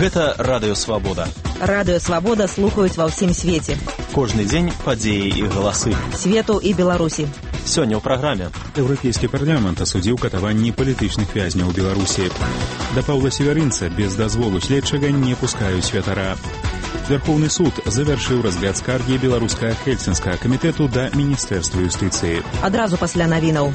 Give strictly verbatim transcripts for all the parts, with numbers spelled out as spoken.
Гэта Радыё Свабода. Радыё Свабода слухаюць ва ўсім свеце. Кожны дзень падзеі і галасы. Свету і Беларусі. Сёння ў праграме. Еўрапейскі парламент асудзіў катаванні палітычных вязняў у Беларусі. Да Паўла Севярынца без дазволу следчага не пускаюць святара. Верховны суд завяршыў разгляд скаргі беларускага Хельсінскага камітэту да Міністэрства юстыцыі. Адразу пасля навінаў.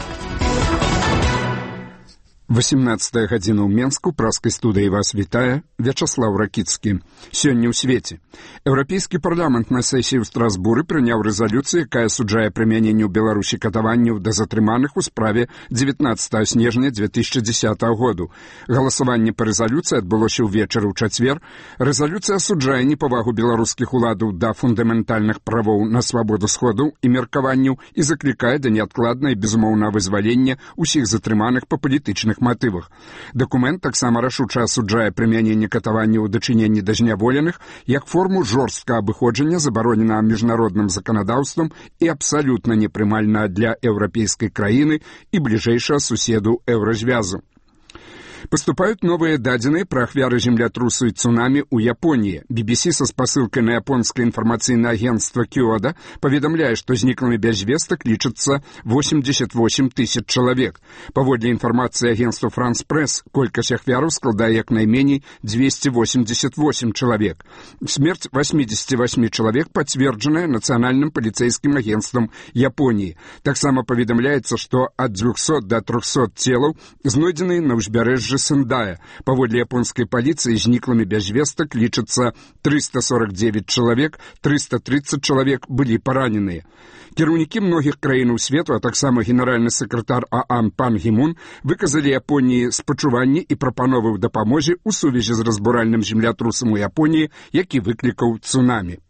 восемнадцатая гадзіна ў Менску, праскай студыі вас вітае Вячаслаў Ракіцкі. Сёння ў свеце. Еўрапейскі парламент на сесіі ў Страсбуры прыняў рэзалюцыю, якая асуджае прымяненне ў Беларусі катаванняў да затрыманых у справе дзевятнаццатага снежня две тысячи дзесятага году. Галасаванне па рэзалюцыі адбылося ўвечары ў чацвер. Рэзалюцыя асуджае непавагу беларускіх уладаў да фундаментальных правоў на свабоду сходу і меркаванняў і заклікае да неадкладнага і безумоўнага вызвалення ўсіх затрыманых па палітычных матывах. Дакумент таксама рашуча асуджае прымяненне катаванняў у дачыненні да зняволеных як форму жорсткага абыходжання, забароненага міжнародным заканадаўствам і абсалютна непрымальнага для еўрапейскай краіны і бліжэйшага суседу еўразвязу. Поступают новые дадзеныя пра ахвяры землятрусу і цунамі ў Японіі. би би си со спасылкай на японскае інфармацыйнае агенцтва Кёда паведамляе, што зніклымі без вестак лічыцца восемьдесят восемь тысяч чалавек. Паводле інфармацыі агенцтва Франс Пресс, колькасць ахвяраў складае як найменей двести восемьдесят восемь чалавек. Смерць восемьдесят восемь чалавек пацверджаная нацыянальным паліцэйскім агенцтвам Японіі. Таксама паведамляецца, што ад дзвюхсот да трохсот целаў знойдзены на ўзбярэжжы Сендая. Паводле японскай паліцыі зніклымі без вестак лічыцца триста сорок девять чалавек, триста тридцать чалавек былі параненыя. Кіраўнікі многіх краінаў свету, а таксама генеральны сакратар ААН Пан Гі Мун выказалі Японіі спачуванні і прапановы ў дапамозе ў сувязі з разбуральным землятрусам у Японіі, які выклікаў цунамі.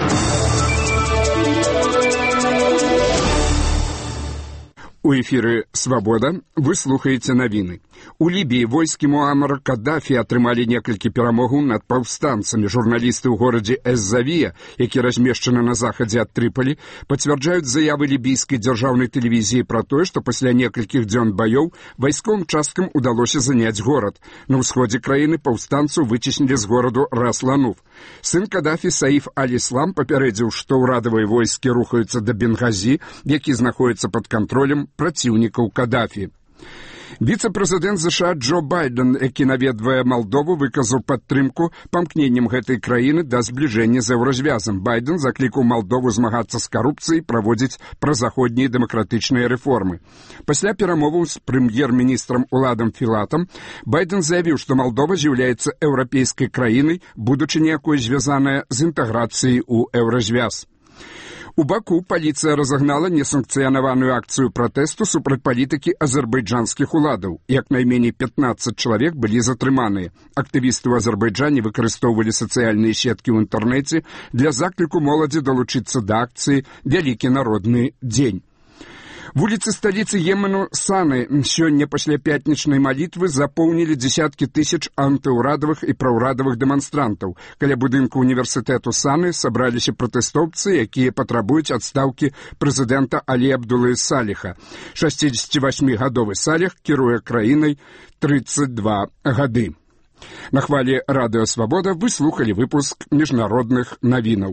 У эфіры «Свабода» вы слухаеце навіны. У Лібіі войскі Муамара Каддафі атрымалі некалькі перамогаў над паўстанцамі. Журналісты ў горадзе Эз-Завія, які размешчаны на захадзе ад Трыполі, пацвярджаюць заявы лібійскай дзяржаўнай тэлевізіі пра тое, што пасля некалькіх дзён баёў вайсковым часткам удалося заняць горад. На ўсходзе краіны паўстанцаў выцеснілі з гораду Рас-Лануф. Сын Каддафі Саіф Аль-Іслам папярэдзіў, што ўрадавыя войскі рухаюцца да Бенгазі, які знаходіцца пад кантролем праціўнікаў Каддафі. Віцэ-прэзідэнт ЗША Джо Байден, які наведвае Малдову, выказаў падтрымку памкненням гэтай краіны да збліжэння з еўразвязам. Байден заклікаў Малдову змагацца з карупцыяй, праводзіць празаходнія дэмакратычныя рэформы. Пасля перамоваў з прэм'ер-міністрам Уладам Філатам Байден заявіў, што Малдова з'яўляецца еўрапейскай краінай, будучыня якой звязаная з інтэграцыяй у еўразвяз. У Баку паліцыя разагнала несанкцыянаваную акцыю пратэсту супраць палітыкі азербайджанскіх уладаў. Як найменей пятнадцать чалавек былі затрыманыя. Актывісты ў Азербайджане выкарыстоўвалі сацыяльныя сеткі ў інтэрнэце для закліку моладзі далучыцца да акцыі «Вялікі народны дзень». Вуліцы сталіцы Йемену Саны сёння пасля пятнічнай малітвы запоўнілі дзесяткі тысяч антыўрадавых і праўрадавых дэманстрантаў. Каля будынка універсітэту Саны сабраліся пратэстоўцы, якія патрабуюць адстаўкі прэзідэнта Алі Абдулы Саліха. шэсцідзесяцівасьмігадовы Саліх кіруе краінай тридцать два гады. На хвалі Радыё Свабода вы слухалі выпуск міжнародных навінаў.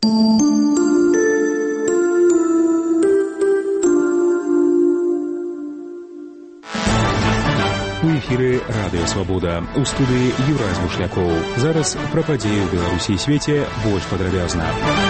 У эфіры Радыё Свабода. У студыі Юрай Бушлякоў. Зараз пра падзеі ў Беларусі і свеце больш падрабязна.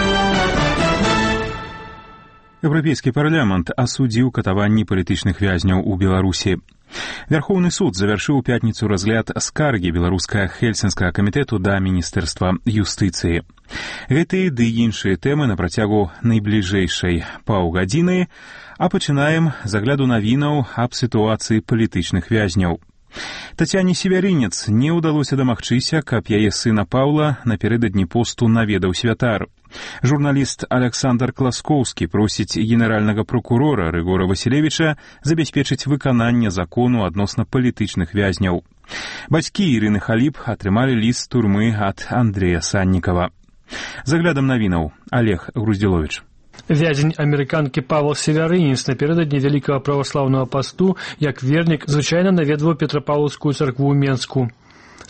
Еўрапейскі парламент асудзіў катаванні палітычных вязняў у Беларусі. Верховны суд завяршыў у пятніцу разгляд скаргі беларускага Хельсінскага камітэту да Міністэрства юстыцыі. Гэтыя ды іншыя тэмы на працягу найбліжэйшай паўгадзіны, а пачынаем з агляду навінаў аб сітуацыі палітычных вязняў. Тацяне Севярынец не ўдалося дамагчыся, каб яе сына Паўла напярэдадні посту наведаў святар. Журналіст Александр Класкоўскі просіць генеральнага прокурора Рыгора Васілевіча забяспечыць выкананне закону адносна палітычных вязняў. Бацькі Ірыны Халіп атрымалі ліст з турмы ад Андрэя Саннікава. З аглядам навінаў Олег Груздзіловіч. Вязень амерыканкі Павел Севярынец напярэдадні вялікага праваслаўнага пасту, як вернік, звычайна наведваў Петрапаўлаўскую царкву ў Менску.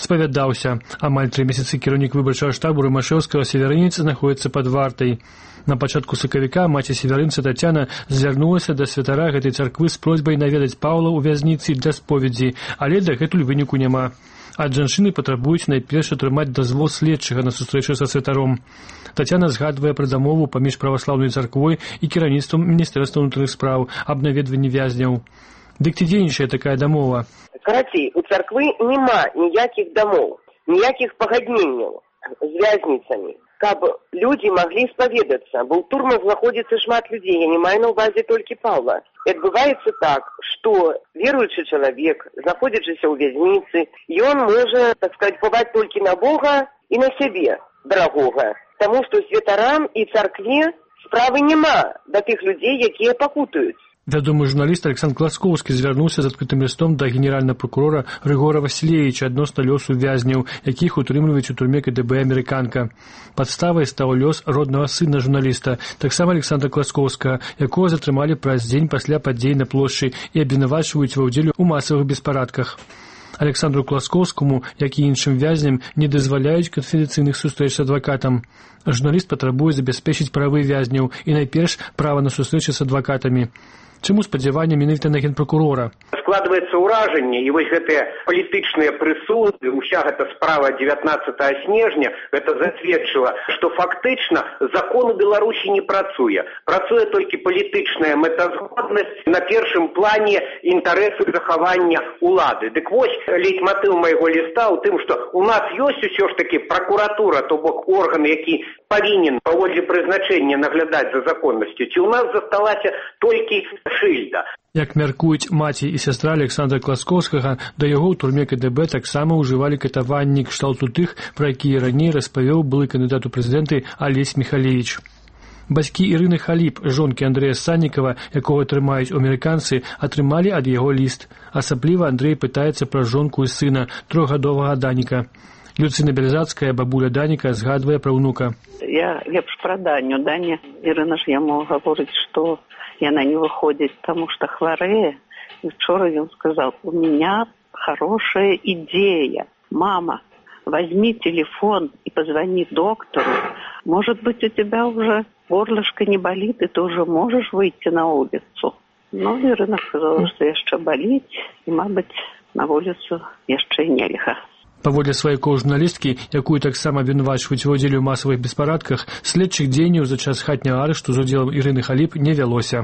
спавядаўся. Амаль тры месяцы кіраўнік выбарчага штабу рымашэўскага северынец знаходзіцца пад вартай. На пачатку сакавіка маці северынца Тацяна звярнулася да святара гэтай царквы з просьбай наведаць Паўла ў вязніцы для споведзі, але дагэтуль выніку няма. Ад жанчыны патрабуюць найперш атрымаць дазвол следчага на сустрэчу са святаром. Тацяна згадвае пра дамову паміж праваслаўнай царквой і кіраўніцтвам міністэрства ўнутраных спраў аб наведванні вязняў. Дык ці дзейнічае такая дамова? Карацей, у царквы няма ніякіх дамоў, ніякіх пагадненняў з вязніцамі, каб людзі маглі спаведацца, бо ў турмах знаходзіцца шмат людзей, я не маю на ўвазе толькі Паўла. І адбываецца так, што веруючы чалавек, знаходзячыся ў вязніцы, ён можа, так сказаць, паваць толькі на Бога і на сябе, дарагога, таму што святарам і царкве справы няма да тых людзей, якія пакутаюць. Вядомы журналіст Александр Класкоўскі звярнуўся з адкрытым лістом да генеральнага прокурора Рыгора Васілевіча адносна лёсу вязняў, якіх утрымліваюць у турме ка дэ бэ амерыканка. Падставай стаў лёс роднага сына журналіста, таксама Александра Класкоўскага, якога затрымалі праз дзень пасля падзей на плошчы і абвінавачваюць ва ўдзеле ў масавых беспарадках. Александру Класкоўскаму, як і іншым вязням, не дазваляюць канфідэнцыйных сустрэч з адвакатам. Журналіст патрабуе забяспечыць правы вязняў і найперш права на сустрэчы з адвакатамі. Чаму спадзяванне менавіта на генпракурора? Складваецца ўражанне, і вось гэтыя палітычныя прысуды, уся гэта справа дзевятнаццатага снежня, гэта засведчыла, што фактычна закон у Беларусі не працуе. Працуе толькі палітычная мэтазгоднасць, на першым плане інтарэсы захавання улады. Дык вось лейтматыў майго ліста ў тым, што у нас ёсць усё ж такі пракуратура, то бок орган, які павінен паводле прызначэння наглядаць за законнасцю. Ці ў нас засталася толькі шыльда. Як мяркуюць маці і сястра Александра Класкоўскага, да яго ў турме ка дэ бэ таксама ўжывалі катаванні кшталту тых, пра якія раней распавёў былы кандыдат у прэзідэнты Алесь Міхалевіч. Бацькі Ірыны Халіп, жонкі Андрэя Саннікава, якога трымаюць амерыканцы, атрымалі ад яго ліст. Асабліва Андрэй пытаецца пра жонку і сына, трохгадовага Даніка. Люцына Бяльзацкая, бабуля Даніка, згадвае пра ўнука. Я лепш пра Даню. Даня, Ірына ж яму гаворыць, што яна не выходзіць, таму што хварэе. І вчора ён сказал: у меня хорошая идея. Мама, возьми телефон и позвони доктору. Может быть, у тебя уже горлышко не болит, и ты уже можешь выйти на улицу. Но Ірына сказала, што яшчэ баліць, і, мабыць, на вуліцу яшчэ нельга. Паводле сваякоў журналісткі, якую таксама абвінавачваюць ва ўдзеле ў масавых беспарадках, следчых дзеянняў за час хатняга арышту з удзелам Ірыны Халіп не вялося.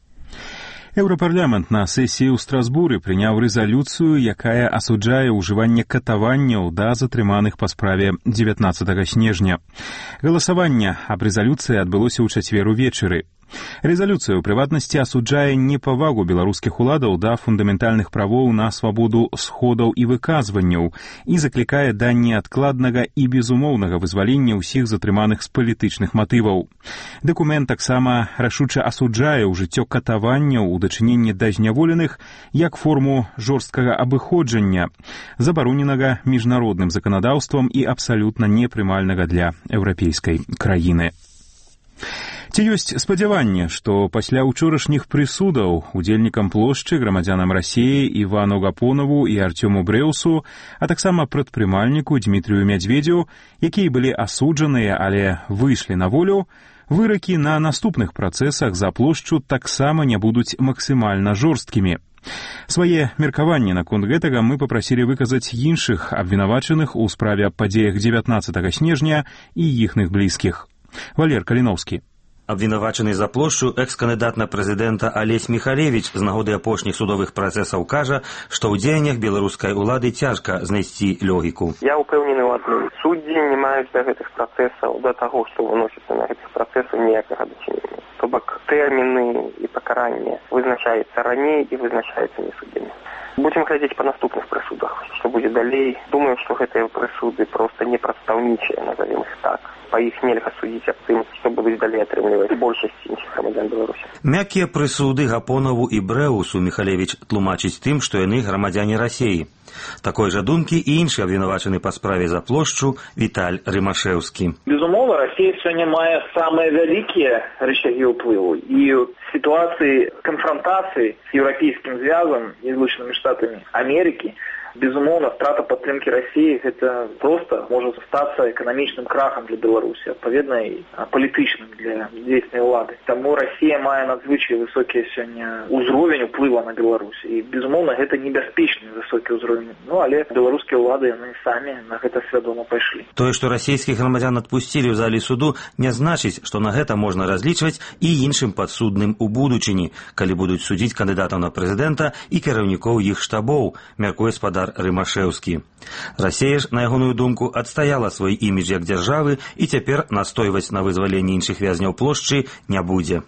Еўрапарламент на сесіі ў Страсбуры прыняў рэзалюцыю, якая асуджае ўжыванне катаванняў да затрыманых па справе дзевятнаццатага снежня. Галасаванне аб рэзалюцыі адбылося ў чацвер увечары. Рэзалюцыя, у прыватнасці, асуджае непавагу беларускіх уладаў да фундаментальных правоў на свабоду сходаў і выказванняў і заклікае да неадкладнага і безумоўнага вызвалення ўсіх затрыманых з палітычных матываў. Дакумент таксама рашуча асуджае ўжыццё катаванняў у дачыненні да зняволеных як форму жорсткага абыходжання, забароненага міжнародным заканадаўствам і абсалютна непрымальнага для еўрапейскай краіны. Ці ёсць спадзяванне, што пасля ўчорашніх прысудаў удзельнікам плошчы, грамадзянам Расіі Івану Гапонаву і Артёму Брэусу, а таксама прадпрымальніку Дмітрыю Мядзведзю, якія былі асуджаныя, але выйшлі на волю, выракі на наступных працэсах за плошчу таксама не будуць максімальна жорсткімі. Свае меркаванні наконт гэтага мы папрасілі выказаць іншых абвінавачаных у справе аб падзеях дзевятнаццатага снежня і іхных блізкіх. Валер Каліноўскі. Абвінавачаны за плошчу экс-кандыдат на прэзідэнта Алесь Міхалевіч з нагоды апошніх судовых працэсаў кажа, што ў дзеяннях беларускай улады цяжка знайсці логіку. Я ўпэўнены ў адным. Суддзі не маюць да гэтых працэсаў, да таго, што выносіцца на гэтых працэсах, ніякага дачынення. То бок тэрміны і пакаранне вызначаецца раней і вызначаецца не суддзямі. Будзем глядзець па наступных прысудах, што будзе далей. Думаю, што гэтыя прысуды проста не прадстаўнічыя, назовем іх так. Па іх нельга судзіць аб тым, што будуць далей атрымліваць большасць іншых грамадзян Беларусі. Мяккія прысуды Гапонаву і Брэусу Міхалевіч тлумачыць тым, што яны грамадзяне Расіі. Такой жа думкі і іншы абвінавачаны па справе за плошчу Віталь Рымашэўскі. Безумоўна, Расія сёння мае самыя вялікія рычагі ўплыву. І ў сітуацыі канфрантацыі з еўрапейскім звязам і Злучанымі Штатамі Амерыкі Безумоўна, страта падтрымкі Расіі гэта проста можа стацца эканамічным крахам для Беларусі, адпаведна і палітычным для дзейснай улады. Таму Расія мае надзвычай высокі сёння ўзровень уплыва на Беларусь. І, безумоўна, гэта небяспечны высокі ўзровень. Ну, але беларускія ўлады, яны самі на гэта свядома пайшлі. Тое, што расійскіх грамадзян адпусцілі ў залі суду, не значыць, што на гэта можна разлічваць і іншым падсудным у будучыні, калі будуць судзіць кандыдатаў на прэзідэнта і кіраўнікоў іх штабоў, мяркуе спадар Рымашэўскі. Расія ж, на ягоную думку, адстаяла свой імідж як дзяржавы і цяпер настойваць на вызваленні іншых вязняў плошчы не будзе.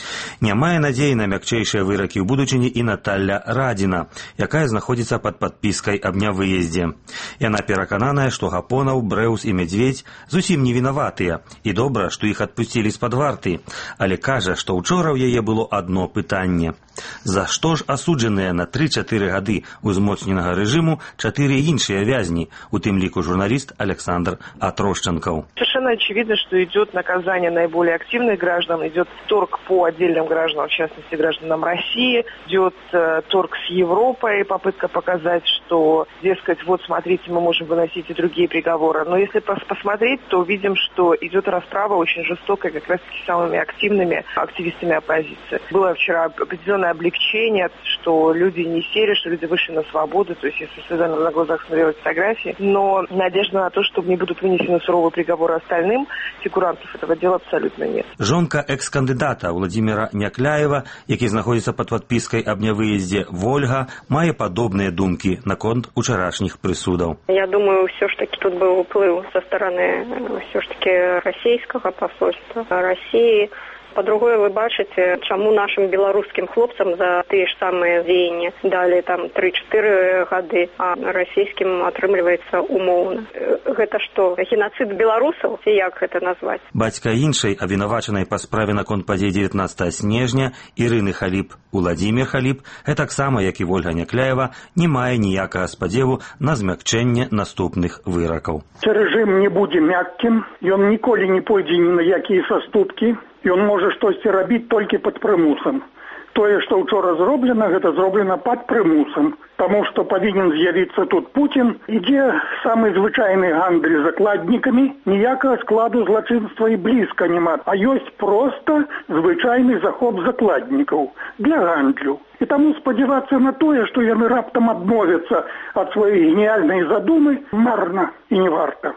Не мае надзеі на мякчэйшыя выракі ў будучыні і Наталля Радзіна, якая знаходзіцца пад падпіскай аб нявыездзе. Яна перакананая, што Гапонаў, Брэус і Медведь зусім не вінаватыя, і добра, што іх адпусцілі з-пад варты, але кажа, што ўчора ў яе было адно пытанне. За што ж асуджаныя на тры-чатыры гады узмоцненага рэжыму чатыры іншыя вязні, у тым ліку журналист Александр Атрощенков? Совершенно очевидно, что идет наказание наиболее активных граждан, идет торг по отдельным гражданам, в частности гражданам России, идет э, торг с Европой, попытка показать, что, дескать, вот смотрите, мы можем выносить и другие приговоры. Но если пос посмотреть, то увидим, что идет расправа очень жестокая как раз-таки самыми активными активистами оппозиции. Было вчера определенное облегчение, что люди не сели, что люди вышли на свободу, то есть если слезами на глазах смотрела фотографии, но надежда на то, что не будут вынесены суровые приговоры остальным, фигурантов этого дела абсолютно нет. Жонка экс-кандыдата Владимира Някляева, які знаходзіцца пад падпіскай аб нявыездзе, Вольга, мае падобныя думкі наконт учарашніх прысудаў. Я думаю, все ж таки тут был уплыв со стороны все ж таки российского посольства России. По-другое, вы бачите, чаму нашим белорусским хлопцам за те ж самые дзеянні дали там тры-чатыры гады, а российским атрымліваецца умоўна. Гэта што, геноцид беларусаў, ці як гэта назваць? Бацька іншай, абвінавачанай па справе наконт падзей дзевятнаццатага снежня, Ірыны Халіп, Уладзімір Халіп, гэтаксама, як і Вольга Някляева, не мае ніякага спадзеву на змякчэнне наступных выракаў. Рэжым не будзе мяккім, ён ніколі не пойдзе ні на якія саступкі, ён можа штосьці рабіць толькі пад прымусам. Тое, што ўчора зроблена, гэта зроблена пад прымусам, таму што павінен з'явіцца тут Путін. Ідзе самы звычайны гандаль закладнікамі, ніякага складу злачынства і блізка няма, а ёсць проста звычайны захоп закладнікаў для гандлю. І таму спадзявацца на тое, што яны раптам адмовяцца ад сваёй геніяльнай задумы, марна і не варта.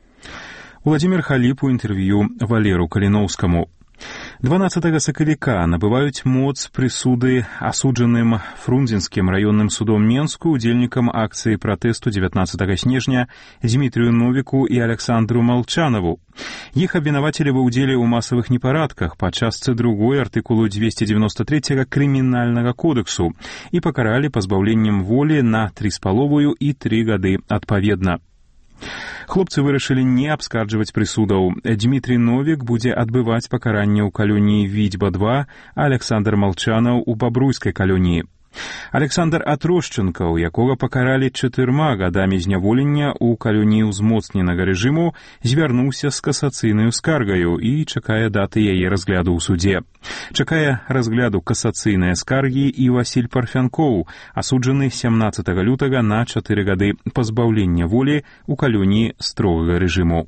Владимир Халіп у інтэрв'ю Валеру Каліноўскаму. дванаццатага сакавіка набываюць моц прысуды асуджаным Фрунзенскім раённым судом Менску удзельнікам акцыі пратэсту дзевятнаццатага снежня Дмітрію Новіку і Александру Малчанову. Іх абвінавацілі ва ўдзеле ў масавых непарадках па частцы другой артыкулу двести девяносто третьего крымінальнага кодексу і пакаралі пазбаўленнем волі на тры з паловаю і тры гады адпаведна. Хлопцы вырашылі не абскарджваць прысудаў. Дмітрий Новік будзе адбываць пакаранне ў калоніі Відьба два, а Александр Малчанаў у Бабруйскай калоніі. Александр Атрощенков, якога пакаралі чатырма гадамі зняволення ў калоніі ўзмоцненага рэжыму, звярнуўся з касацыйнаю скаргаю і чакае даты яе разгляду ў суде. Чакае разгляду касацыйнай скаргі і Васіль Парфянкоў, асуджаны сямнаццатага лютага на чатыры гады пазбаўлення волі ў калоніі строгага рэжыму.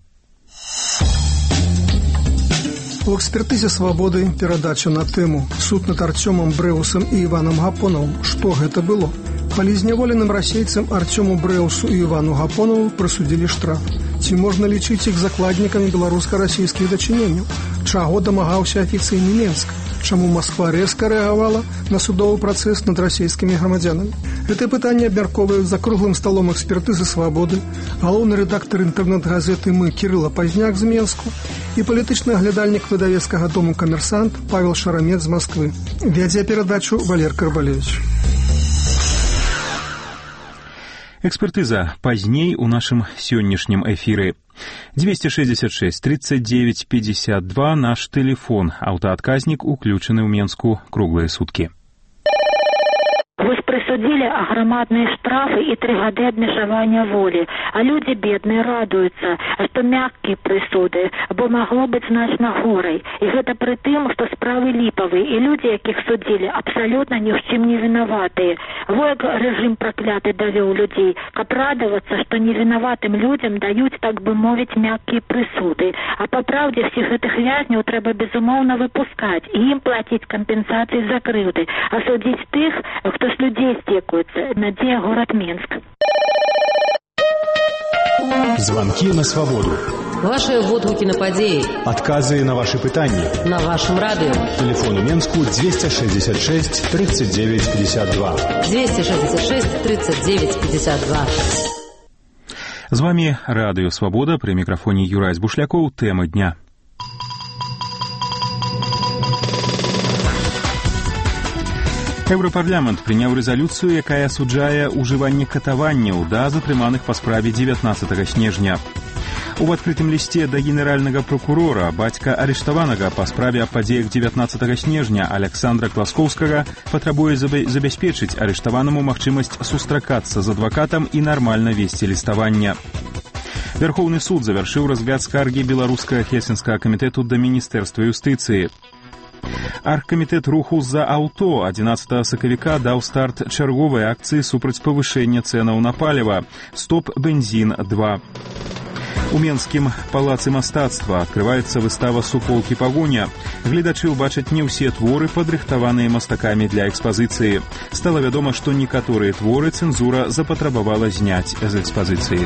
У экспертызе «Свабоды» перадача на тэму «Суд над Артёмом Брэусам і Іванам Гапонавым». Што гэта было? Палізняволеным расейцам Артёму Брэусу і Івану Гапонаву прысудзілі штраф. Ці можна лічыць іх закладнікамі беларуска-расійскіх дачыненняў? Чаго дамагаўся афіцыйны Менск? Чаму Масква рэзка рэагавала на судовы працэс над расійскімі грамадзянамі? Гэта пытанне абмяркоўваюць за круглым сталом экспертызы «Свабоды», галоўны рэдактар інтэрнэт-газеты «Мы» Кірыла Пазняк з Менску і палітычны аглядальнік выдавецкага дому «Камерсант» Павел Шарамец з Масквы. Вядзе перадачу Валер Карбалевич. Экспертыза пазней у нашым сённяшнім эфіры. двести шестьдесят шесть тридцать девять пятьдесят два наш тэлефон. Аўтаадказнік уключаны ў Менску круглыя суткі. Вы прысудзілі аграмадныя штрафы і тры гады абмежавання волі. А людзі бедныя радуюцца, што мяккія прысуды, бо магло быць значна горай. І гэта пры тым, што справы ліпавыя, і людзі, якіх судзілі, абсалютна ні ў чым не вінаватыя. Во як рэжым пракляты давёў людзей, каб радавацца, што невінаватым людзям даюць, так бы мовіць, мяккія прысуды. А па праўдзе всіх гэтых вязняў трэба безумоўна выпускаць і ім плаціць кампенсацыі за крыўды, а судзіць тых, хто з людзей стекуецца. Надзея, город Минск. Звонки на свободу. Ваши водгуки на падеи. Отказы на ваши пытания. На вашем радио. Телефон у Минску двести шестьдесят шесть тридцать девять пятьдесят два. двести шестьдесят шесть тридцать девять пятьдесят два. З вами Радыё Свабода, пры мікрафоне Юрай Бушлякоў, тэмы дня. Еўрапарламент прыняў рэзалюцыю, якая асуджае ўжыванне катаванняў да затрыманых па справе дзевятнаццатага снежня. У адкрытым лісце да генеральнага прокурора бацька арыштаванага па справе аб падзеях дзевятнаццатага снежня Александра Класкоўскага патрабуе забяспечыць арыштаванаму магчымасць сустракацца з адвакатам і нармальна весці ліставанне. Вярхоўны суд завяршыў разгляд скаргі беларускага хельсінскага камітэту да міністэрства юстыцыі. Аргкамітэт руху за аўто адзінаццатага сакавіка даў старт чарговай акцыі супраць павышэння цэнаў на паліва «Стоп бензин два». У Менскім палацы мастацтва адкрываецца выстава «Суполкі пагоня». Гледачы ўбачаць не ўсе творы, падрыхтаваныя мастакамі для экспазіцыі. Стала вядома, што некаторыя творы цэнзура запатрабавала зняць з экспазіцыі.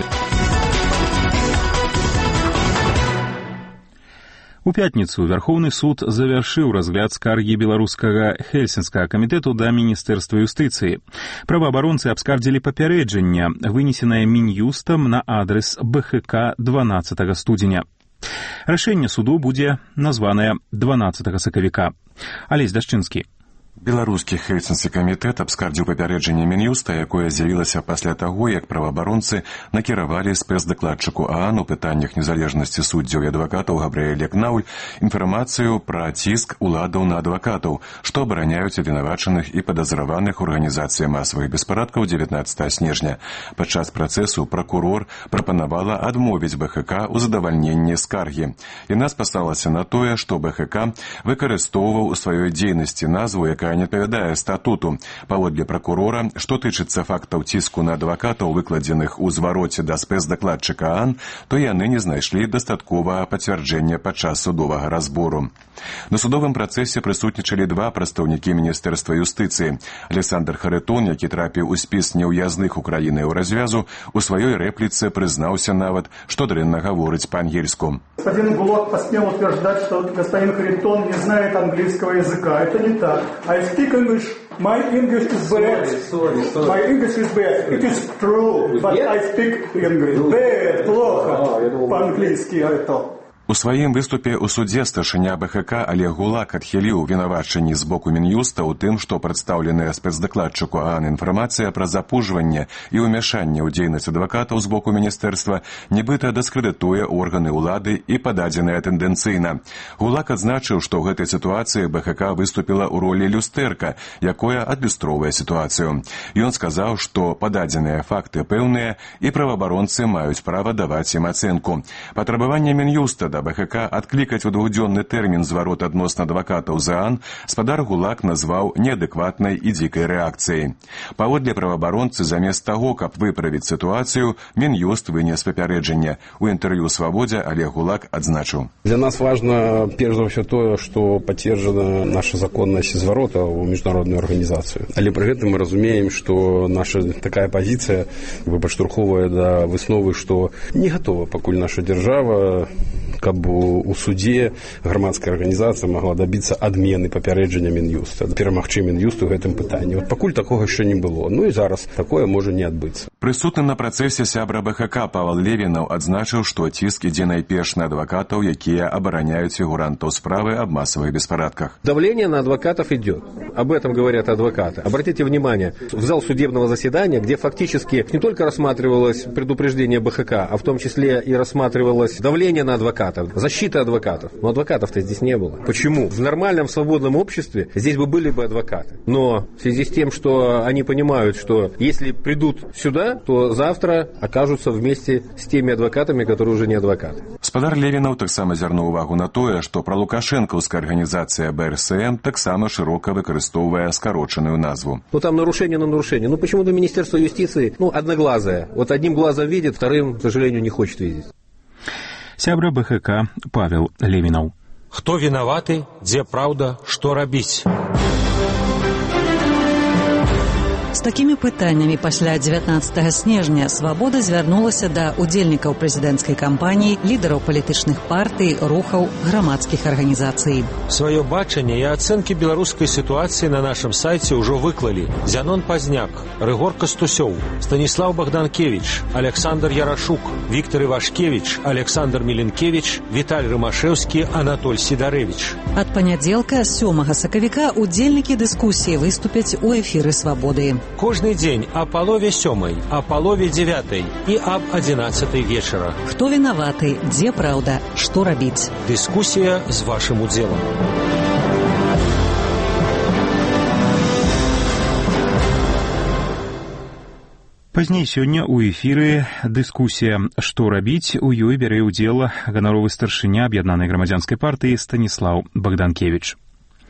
У пятніцу Вярхоўны суд завяршыў разгляд скаргі беларускага хельсінскага камітэту да міністэрства юстыцыі. Праваабаронцы абскардзілі папярэджанне, вынесенае Мін'юстам на адрес БХК дванаццатага студзеня. Рашэнне суду будзе названае дванаццатага сакавіка. Алесь Дашчынскі. Беларускі хельсінскі камітэт абскардзіў папярэджанне Мін'юста, якое з'явілася пасля таго, як праваабаронцы накіравалі спецдакладчыку ААН у пытаннях незалежнасці суддзяў і адвакатаў Габрыэля Кнауль інфармацыю пра ціск уладаў на адвакатаў, што абараняюць абвінавачаных і падазраваных у арганізацыі масавых беспарадкаў дзевятнаццатага снежня. Падчас працэсу пракурор прапанавала адмовіць БХК у задавальненні скаргі. Яна спасалася на тое, што БХК выкарыстоўваў у сваёй дзейнасці назву, якая не адпавядае статуту. Паводле пракурора, што тычыцца фактаў ціску на адвакатаў, выкладзеных у звароце да спецдакладчыка ААН, то яны не знайшлі дастатковага пацвярджэння падчас судовага разбору. На судовым працэсе прысутнічалі два прадстаўнікі міністэрства юстыцыі. Александр Харитон, які трапіў у спіс неўязных Украіны ў развязу, у сваёй рэпліцы прызнаўся нават, што дрэнна гаворыць па-ангельску. Господин Гулак посмел утверждать, что господин Харитон не знает английского языка. Это не так. I speak English. My English is bad. Sorry, sorry, sorry. My English is bad. It is true, but I speak English. Bad, плохо. По-английски это. У сваім выступе ў судзе старшыня БХК Олег Гулак адхіліў вінавачанні з боку Мін'юста ў тым, што прадстаўленая спецдакладчыку ААН інфармацыя пра запужванне і ўмяшанне ў дзейнасць адвакатаў з боку міністэрства нібыта дыскрэдытуе органы ўлады і пададзеная тэндэнцыйна. Гулак адзначыў, што ў гэтай сітуацыі БХК выступіла ў ролі люстэрка, якое адлюстроўвае сітуацыю. Ён сказаў, што пададзеныя факты пэўныя і праваабаронцы маюць права даваць ім ацэнку. Патрабаванне Мін'юста да БХК адклікаць у двухдзённы тэрмін зварот адносна адвакатаў з ААН спадар Гулак назваў неадэкватнай і дзікай рэакцыяй. Паводле праваабаронцы, замест таго, каб выправіць сітуацыю, Мін'юст вынес папярэджанне. У інтэрв'ю «Свабодзе» Олег Гулак адзначыў. Для нас важно, перш за ўсё, тое, што пацверджана наша законнасць зварота ў міжнародную арганізацыю. Але пры гэтым мы разумеем, што наша такая пазіцыя падштурхоўвае да высновы, што не гатова пакуль наша дзяржава, каб у судзе грамадская арганізацыя магла дабіцца адмены папярэджання Мін'юста, перамагчы Мін'юст у гэтым пытанні. От пакуль такога яшчэ не было. Ну і зараз такое можа не адбыцца. Прысутны на працэсе сябра БХК Павел Левінаў адзначыў, што ціск ідзе найперш на адвакатаў, якія абараняюць фігурантаў справы об массовых беспорядках. Давление на адвокатов идет. Об этом говорят адвокаты. Обратите внимание, в зал судебного заседания, где фактически не только рассматривалось предупреждение БХК, а в том числе и рассматривалось давление на адвокатов, защита адвокатов. Но адвокатов-то здесь не было. Почему? В нормальном свободном обществе здесь бы были бы адвокаты. Но в связи с тем, что они понимают, что если придут сюда, то завтра окажутся вместе с теми адвокатами, которые уже не адвокаты. Спадар Левінаў таксама звярнуў увагу на тое, што пралукашэнкаўская арганізацыя БРСМ таксама шырока выкарыстоўвае скарочаную назву. Ну там нарушение на нарушение. Ну почему-то Министерство юстиции, ну, одноглазое. Вот одним глазом видит, вторым, к сожалению, не хочет видеть. Сябра БХК Павел Левінаў. Хто вінаваты, дзе праўда, што рабіць? З такімі пытаннямі пасля дзевятнаццатага снежня «Свабода» звярнулася да удзельнікаў прэзідэнцкай кампаніі, лідараў палітычных партый, рухаў, грамадскіх арганізацый. Сваё бачанне і ацэнкі беларускай сітуацыі на нашым сайце ўжо выклалі Зянон Пазняк, Рыгор Кастусёў, Станіслаў Богданкевич, Александр Ярашук, Віктор Івашкевич, Александр Міленкевич, Віталь Рымашэўскі, Анатоль Сідарэвіч. Ад панядзелка сёмага сакавіка удзельнікі дыскусіі выступяць у эфіры «Свабоды». Кожны дзень о палове сёмай, о палове дзевятай і аб адзінаццатай вечара. Хто вінаваты, дзе праўда, што рабіць? Дыскусія з вашым удзелам. Пазней сёння ў эфіры дыскусія «Што рабіць?» У ёй бярэ ўдзел ганаровы старшыня аб'яднанай грамадзянскай партыі Станіслаў Богданкевич.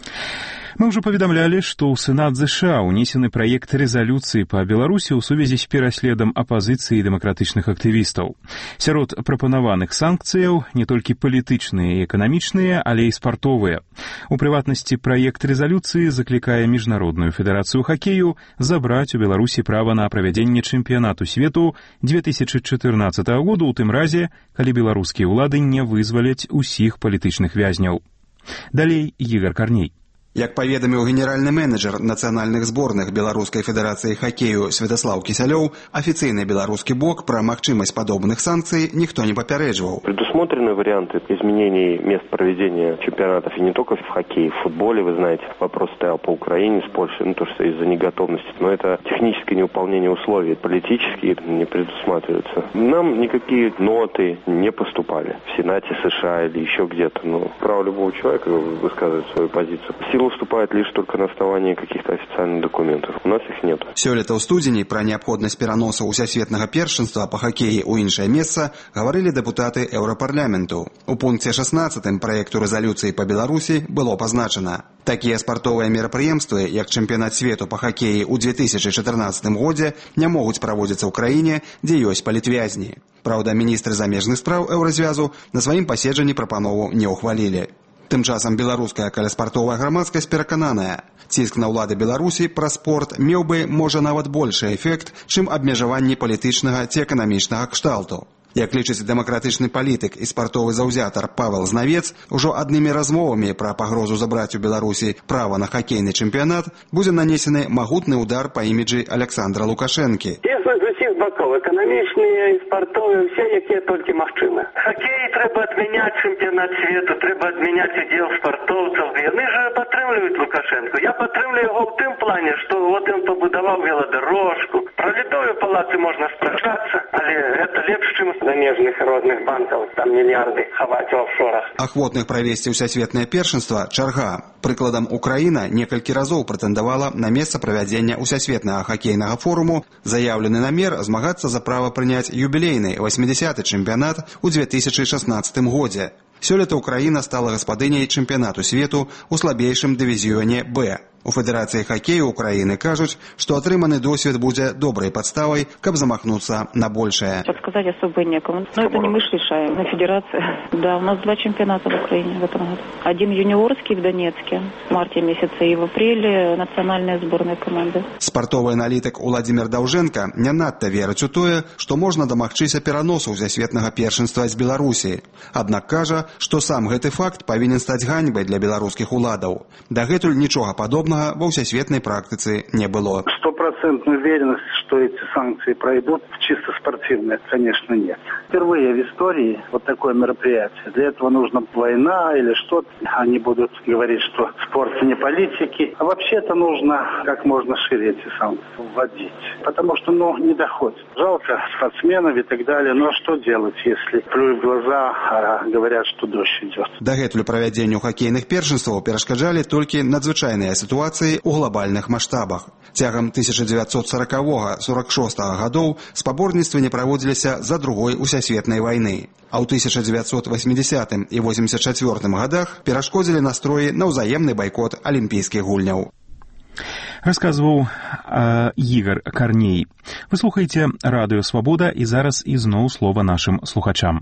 Мы ўжо паведамлялі, што ў Сенат ЗША ўнесены праект рэзалюцыі па Беларусі ў сувязі з пераследам апазіцыі і дэмакратычных актывістаў. Сярод прапанаваных санкцыяў не толькі палітычныя і эканамічныя, але і спартовыя. У прыватнасці, праект рэзалюцыі заклікае міжнародную федэрацыю хакею забраць у Беларусі права на правядзенне чэмпіянату свету две тысячы чатырнаццатага году ў тым разе, калі беларускія ўлады не вызваляць усіх палітычных вязняў. Далей Ігор Карней. Як паведаміў генеральны менеджер нацыянальных зборных Беларускай федэрацыі хакею Святаслаў Кісялёў, афіцыйны беларускі бок про магчымасць подобных санкций никто не попередживал. Предусмотрены варианты изменений мест проведения чемпионатов и не только в хоккее, в футболе, вы знаете, вопрос стоял по Украине с Польшей, ну то что из-за неготовности, но это техническое невыполнение условий, политические не предусматриваются. Нам никакие ноты не поступали в Сенате США или еще где-то, но право любого человека высказывать свою позицию. Сила уступает лишь только на основании каких-то официальных документов. У нас их нет. Сёлета ў студзені пра неабходнасць пераносу ўсясветнага першынства па хакеі ў іншае месца гаварылі дэпутаты Еўрапарламенту. У пункце шестнадцатым праекту рэзалюцыі па Беларусі было пазначана: такія спартовыя мерапрыемствы, як чэмпіянат свету па хакеі ў две тысячы чатырнаццатым годзе, не могуць праводзіцца ў краіне, дзе ёсць палітвязні. Праўда, міністры замежных спраў Еўразвязу на сваім паседжанні прапанову не ўхвалілі. Тым часам беларуская каляспартовая грамадскасць перакананая: ціск на ўлады Беларусі пра спорт меў бы, можа, нават большы эфект, чым абмежаванні палітычнага ці эканамічнага кшталту. Як лічыць дэмакратычны палітык і спартовы заўзятар Павел Знавец, ужо аднымі размовамі пра пагрозу забраць у Беларусі права на хакейны чэмпіянат будзе нанесены магутны удар па іміджы Александра Лукашэнкі. З усіх бакоў, эканамічныя і спартовыя, усе, якія толькі магчымы. Хакей трэба адмяняць чэмпіянат свету, трэба адмяняць удзел спартоўцаў. Яны ж падтрымліваюць Лукашэнку. Я падтрымлю яго ў тым плане, што вот ён пабудаваў веладарожку. Пра ледовыя палацы можна спрачацца, але гэта лепш, чым замежных родных банкаў, там мільярды хаваць у офшорах. Ахвотных правесці ўсясветнае першынства чарга. Прыкладам, Украіна некалькі разоў прэтэндавала на месца правядзення ўсясветнага хакейнага форуму. Заяўлены намер змагацца за права прыняць юбілейны восьмідзясяты чэмпіянат у две тысячы шестнаццатым годзе. Сёлета Украіна стала гаспадыняй чэмпіянату свету ў слабейшым дывізіёне Б. У Федэрацыі хакею Украіны кажуць, што атрыманы досвед будзе добрай падставай, каб замахнуцца на большее. Сказать особо некому. Но это не мы ж решаем, на федерации. Да, у нас два чемпионата в Украине в этом году. Один юниорский в Донецке в марте месяце и в апреле национальная сборная команды. Спартовы аналітык Уладзімір Даўжэнка не надта верыць у тое, што можна дамагчыся пераносу ўсясветнага першынства з Беларусі. Аднак кажа, што сам гэты факт павінен стаць ганьбай для беларускіх уладаў. Дагэтуль нічога падобнага ва ўсясветнай практыцы не было. сто процентов стопроцентной уверенности, что эти санкции пройдут в чисто спортивное, конечно, нет. Впервые в истории вот такое мероприятие. Для этого нужна война или что-то. Они будут говорить, что спорт не политики. А вообще-то нужно как можно шире эти санкции вводить. Потому что, ну, не доходит. Жалко спортсменов и так далее. Но что делать, если плюют в глаза, а говорят, что дождь идет? Дагэтуль правядзенню хакейных першынстваў перашкаджалі толькі надзвычайныя сітуацыі ў глобальных маштабах. Цягам тысяча дзевяцьсот сорокавога — сорок шостага гадоў спаборніцтвы не праводзіліся за другой усесветнай вайны. А ў тысяча дзевяцьсот восьмидесятым і восемьдесят четвёртым годах перашкодзілі настроі на ўзаемны байкот алімпійскіх гульняў. Рассказываў э, Ігор Карней. Вы слухаеце радыё «Свобода» і зараз ізноў слова нашим слухачам.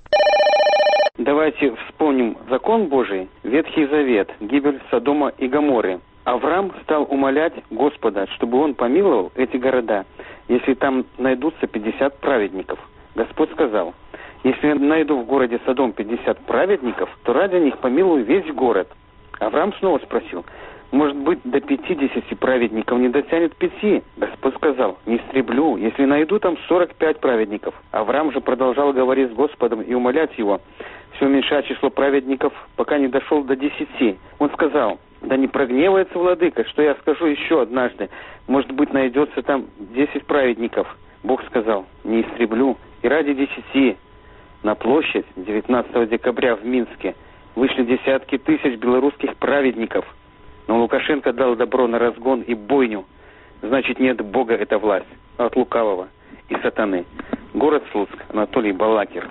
Давайте вспомним закон Божий, Ветхий Завет, гибель Содома и Гоморры. Авраам стал умолять Господа, чтобы он помиловал эти города, если там найдутся пятьдесят праведников. Господь сказал: если я найду в городе Содом пятьдесят праведников, то ради них помилую весь город. Авраам снова спросил: может быть, до пятидесяти праведников не дотянет пяти? Господь сказал: не истреблю, если найду там сорок пять праведников. Авраам же продолжал говорить с Господом и умолять его, все уменьшая число праведников, пока не дошел до десяти. Он сказал: да не прогневается владыка, что я скажу еще однажды, может быть, найдется там десять праведников. Бог сказал: не истреблю, и ради десяти. На площадь девятнадцатого декабря в Минске вышли десятки тысяч белорусских праведников. Но Лукашенко дал добро на разгон и бойню. Значит, не от Бога эта власть, а от лукавого и сатаны. Город Слуцк, Анатолий Балакир.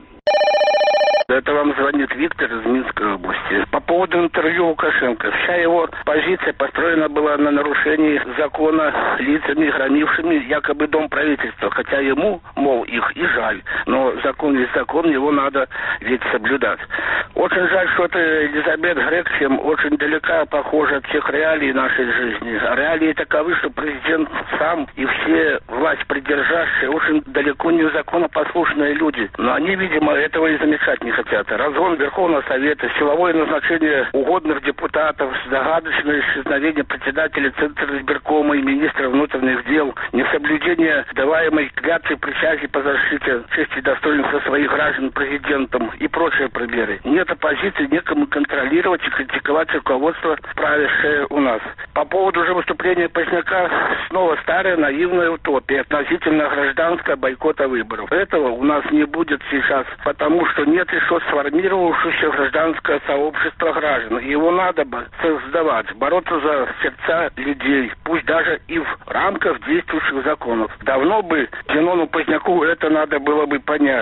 Это вам звонит Виктор из Минской области. По поводу интервью Лукашенко. Вся его позиция построена была на нарушении закона лицами, хранившими якобы дом правительства. Хотя ему, мол, их и жаль. Но закон есть закон, его надо ведь соблюдать. Очень жаль, что это Елизабет Грек, чем очень далека, похожа от всех реалий нашей жизни. А реалии таковы, что президент сам и все власть придержащие очень далеко не законопослушные люди. Но они, видимо, этого и замечать не хотят. Разгон Верховного Совета, силовое назначение угодных депутатов, загадочное исчезновение председателя Центра избиркома и министра внутренних дел, несоблюдение даваемой клятвы присяги по защите чести и достоинства своих граждан президентом и прочие примеры. Нет оппозиции, некому контролировать и критиковать руководство, правящее у нас. По поводу же выступления Поздняка, снова старая наивная утопия относительно гражданского бойкота выборов. Этого у нас не будет сейчас, потому что нет еще сформировавшегося гражданское сообщество граждан. Его надо бы создавать, бороться за сердца людей, пусть даже и в рамках действующих законов. Давно бы Зенону Поздняку это надо было бы понять.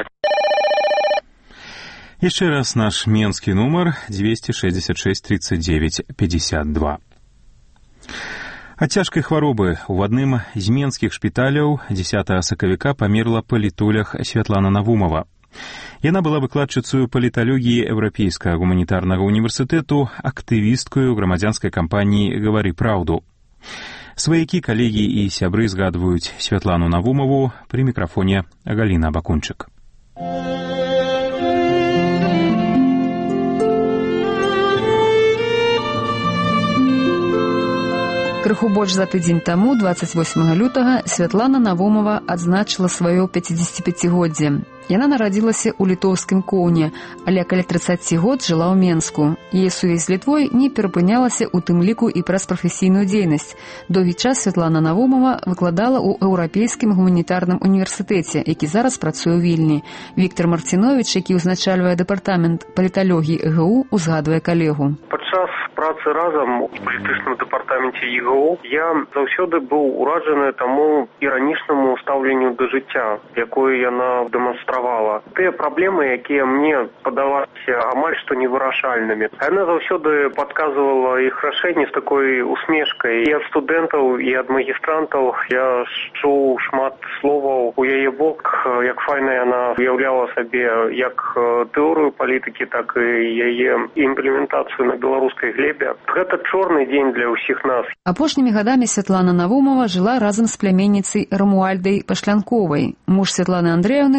Еще раз наш менский номер двести шестьдесят шесть тридцать девять пятьдесят два. Ад цяжкай хваробы ў адным з менскіх шпіталяў дзесятага сакавіка памерла палітолог Святлана Навумова. Яна была выкладчыцаю паліталогіі Еўрапейскага гуманітарнага універсітэту, актывісткаю грамадзянскай кампаніі «Гавары праўду». Сваякі, калегі і сябры згадваюць Святлану Навумову, пры мікрафоне Галіна Бакунчык. Крыху больш за тыдзень таму, дваццаць восьмага лютага, Святлана Навумова адзначыла сваё пяцідзесяціпяцігоддзе. Яна нарадзілася ў літоўскім Коўне, але каля трыццаці год жыла ў Менску. Яе сувязь з Літвой не перапынялася, у тым ліку і праз прафесійную дзейнасць. Доўгі час Святлана Навумова выкладала ў Еўрапейскім гуманітарным універсітэце, які зараз працуе ў Вільні. Віктор Марціновіч, які ўзначальвае дэпартамент паліталогіі э гэ у, узгадвае калегу. Падчас працы разам у палітычным дэпартаменце е гэ у я заўсёды быў ураджаны таму іранічнаму стаўленню да жыцця, якое яна дэманстравала. Тыя праблемы, якія мне падаваліся амаль што невырашальнымі, яна заўсёды падказвала іх рашэнне з такой усмешкай. І ад студэнтаў, і ад магістрантаў я чуў шмат словаў у яе бок, як файна яна уяўляла сабе як тэорыю палітыкі, так і яе імплементацыю на беларускай глебе. Гэта чорны дзень для ўсіх нас. Апошнімі гадамі Святлана Навумова жыла разам з пляменніцай Рамуальдай Пашлянковай. Муж Святланы Андрэевны памёр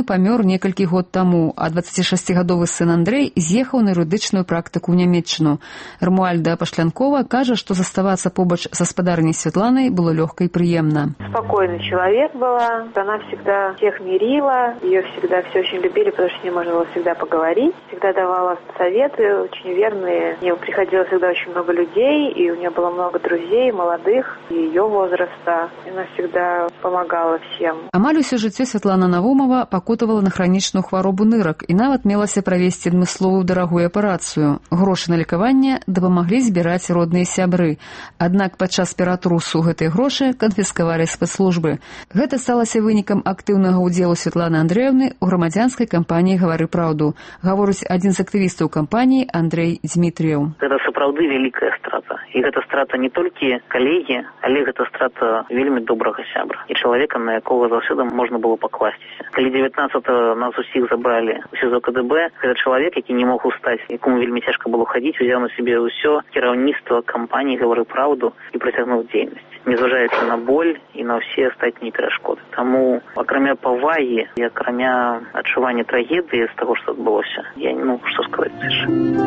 некалькі год таму, а дваццацішасцігадовы сын Андрэй з'ехаў на юрыдычную практыку ў Нямецчыну. Рмуальда Пашлянкова кажа, што заставацца побач з гаспадарняй Святланай было лёгка и приемно. Спокойный человек была, она всегда всех мирила, ее всегда все очень любили, потому что с ней можно было всегда поговорить, всегда давала советы очень верные. Мне приходило всегда очень много людей, и у нее было много друзей, молодых, и ее возраста. И она всегда помогала всем. Амаль усё жыццё Святлана Навумова пакутавала на хранічную хваробу нырак і нават мелася правесці адмысловую дарагую аперацыю. Грошы на лекаванне дапамаглі збіраць родныя сябры. Аднак падчас ператрусу гэтыя грошы канфіскавалі спецслужбы. Гэта сталася вынікам актыўнага ўдзелу Святланы Андрэевны ў грамадзянскай кампаніі «Гавары праўду», гаворыць адзін з актывістаў кампаніі Андрэй Дзмітрыеў. Гэта сапраўды вялікая страта. І гэта страта не толькі калегі, але гэта страта вельмі добрага сябра і чалавека, на якога заўсёды можна было пакласціся. Калі дзевятнаццатага нас усіх забралі у СІЗО КДБ, гэта чалавек, які не мог устаць, якому вельмі цяжка было хадзіць, узяў на сябе ўсё кіраўніцтва кампаніі «Гавары праўду» і працягнуў дзейнасць, незважаючы на боль і на ўсе астатнія перашкоды. Таму, акрамя павагі і акрамя адчування трагедыі з таго, што адбылося, я не ну, што сказаць яшчэ.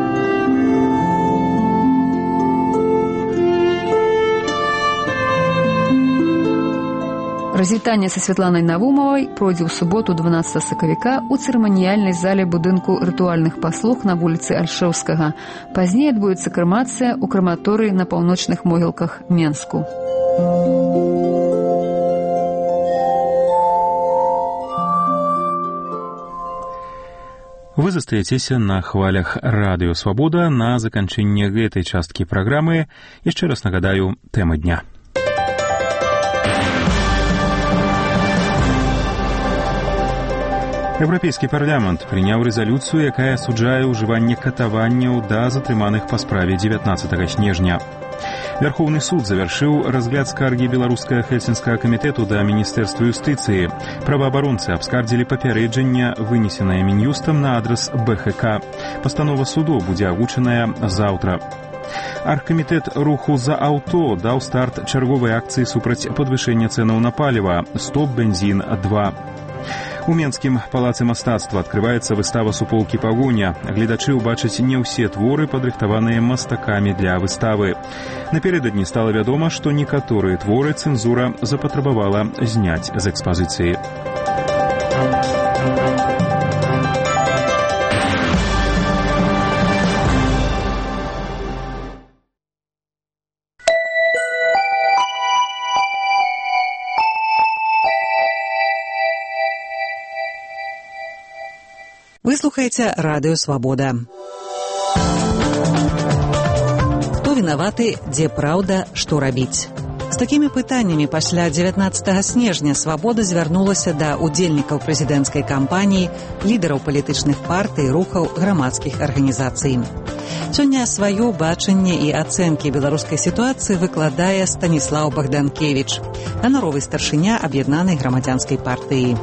Развітанне са Святланай Навумовай пройдзе ў суботу дванаццатага сакавіка ў цырыманіяльнай зале будынку рытуальных паслуг на вуліцы Альшэўскага. Пазней адбудзецца крэмацыя ў крэматорыі на паўночных могілках Менску. Вы застаецеся на хвалях радыё «Свабода». На заканчэнне гэтай часткі праграмы яшчэ раз нагадаю тэмы дня. Еўрапейскі парламент прыняў рэзалюцыю, якая асуджае ўжыванне катаванняў да затрыманых па справе дзевятнаццатага снежня. Верховны суд завяршыў разгляд скаргі беларускага Хельсінскага камітэту да Міністэрства юстыцыі. Праваабаронцы абскардзілі папярэджанне, вынесенае Мін'юстам на адрас БХК. Пастанова суду будзе агучаная заўтра. Аргкамітэт руху за аўто даў старт чарговай акцыі супраць падвышэння цэнаў на паліва «Стоп бензін два». У Менскім палацы мастацтва адкрываецца выстава суполкі «Пагоня». Гледачы ўбачаць не ўсе творы, падрыхтаваныя мастакамі для выставы. Напярэдадні стала вядома, што некаторыя творы цэнзура запатрабавала зняць з экспазіцыі. Вы слухаеце радыё «Свабода». Хто вінаваты, дзе праўда, што рабіць? З такімі пытаннямі пасля дзевятнаццатага снежня «Свабода» звярнулася да ўдзельнікаў прэзідэнцкай кампаніі, лідараў палітычных партый, рухаў, грамадскіх арганізацый. Сёння сваё бачанне і ацэнкі беларускай сітуацыі выкладае Станіслаў Богданкевіч, ганаровы старшыня аб'яднанай грамадзянскай партыі.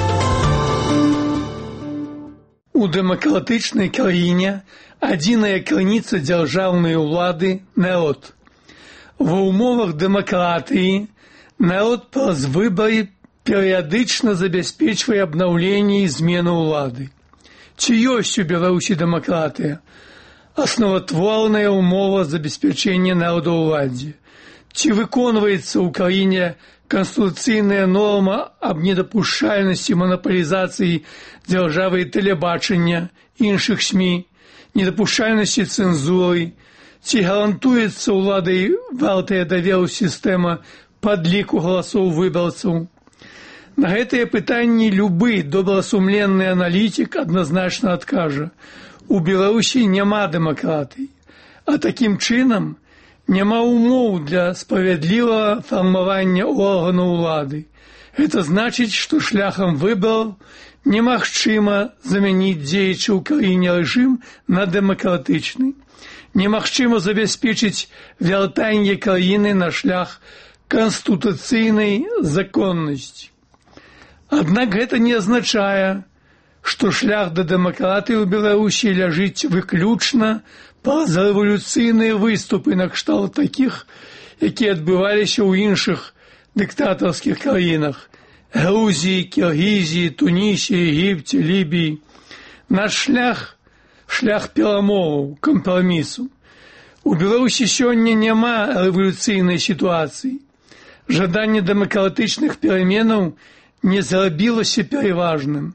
У дэмакратычнай краіне адзіная крыніца дзяржаўнай улады – народ. Ва ўмовах дэмакратыі народ праз выбары перыядычна забяспечвае абнаўленне і змену ўлады. Ці ёсць у Беларусі дэмакратыя? Асноватворная ўмова забеспячэння народа ўладзе. Ці выконваецца ў краіне конституцыйная норма аб недапушчальнасці манапалізацыі дзяржавы і тэлебачання, іншых СМІ, недапушчальнасці цэнзуры, ці гарантуецца ўладай вартая даверу сістэма падліку галасоў выбарцаў. На гэтыя пытанні любы добрасумленны аналітик адназначна адкажа: у Беларусі няма дэмакратыі, а такім чынам няма умоў для справядлівага фармавання органаў улады. Гэта значыць, што шляхам выбараў немагчыма замяніць дзеючы ў краіне рэжым на дэмакратычны. Немагчыма забяспечыць вяртанне краіны на шлях канстытуцыйнай законнасці. Аднак гэта не азначае, што шлях да дэмакратыі ў Беларусі ляжыць выключна праз рэвалюцыйныя выступы накшталт такіх, якія адбываліся ў іншых дыктатарскіх краінах, Грузии, Киргизии, Тунисе, Египте, Либии. Наш шлях – шлях перамоваў, кампрамісу. У Беларусі сёння няма рэвалюцыйнай сітуацыі. Жаданне дэмакратычных пераменаў не зрабілася пераважным.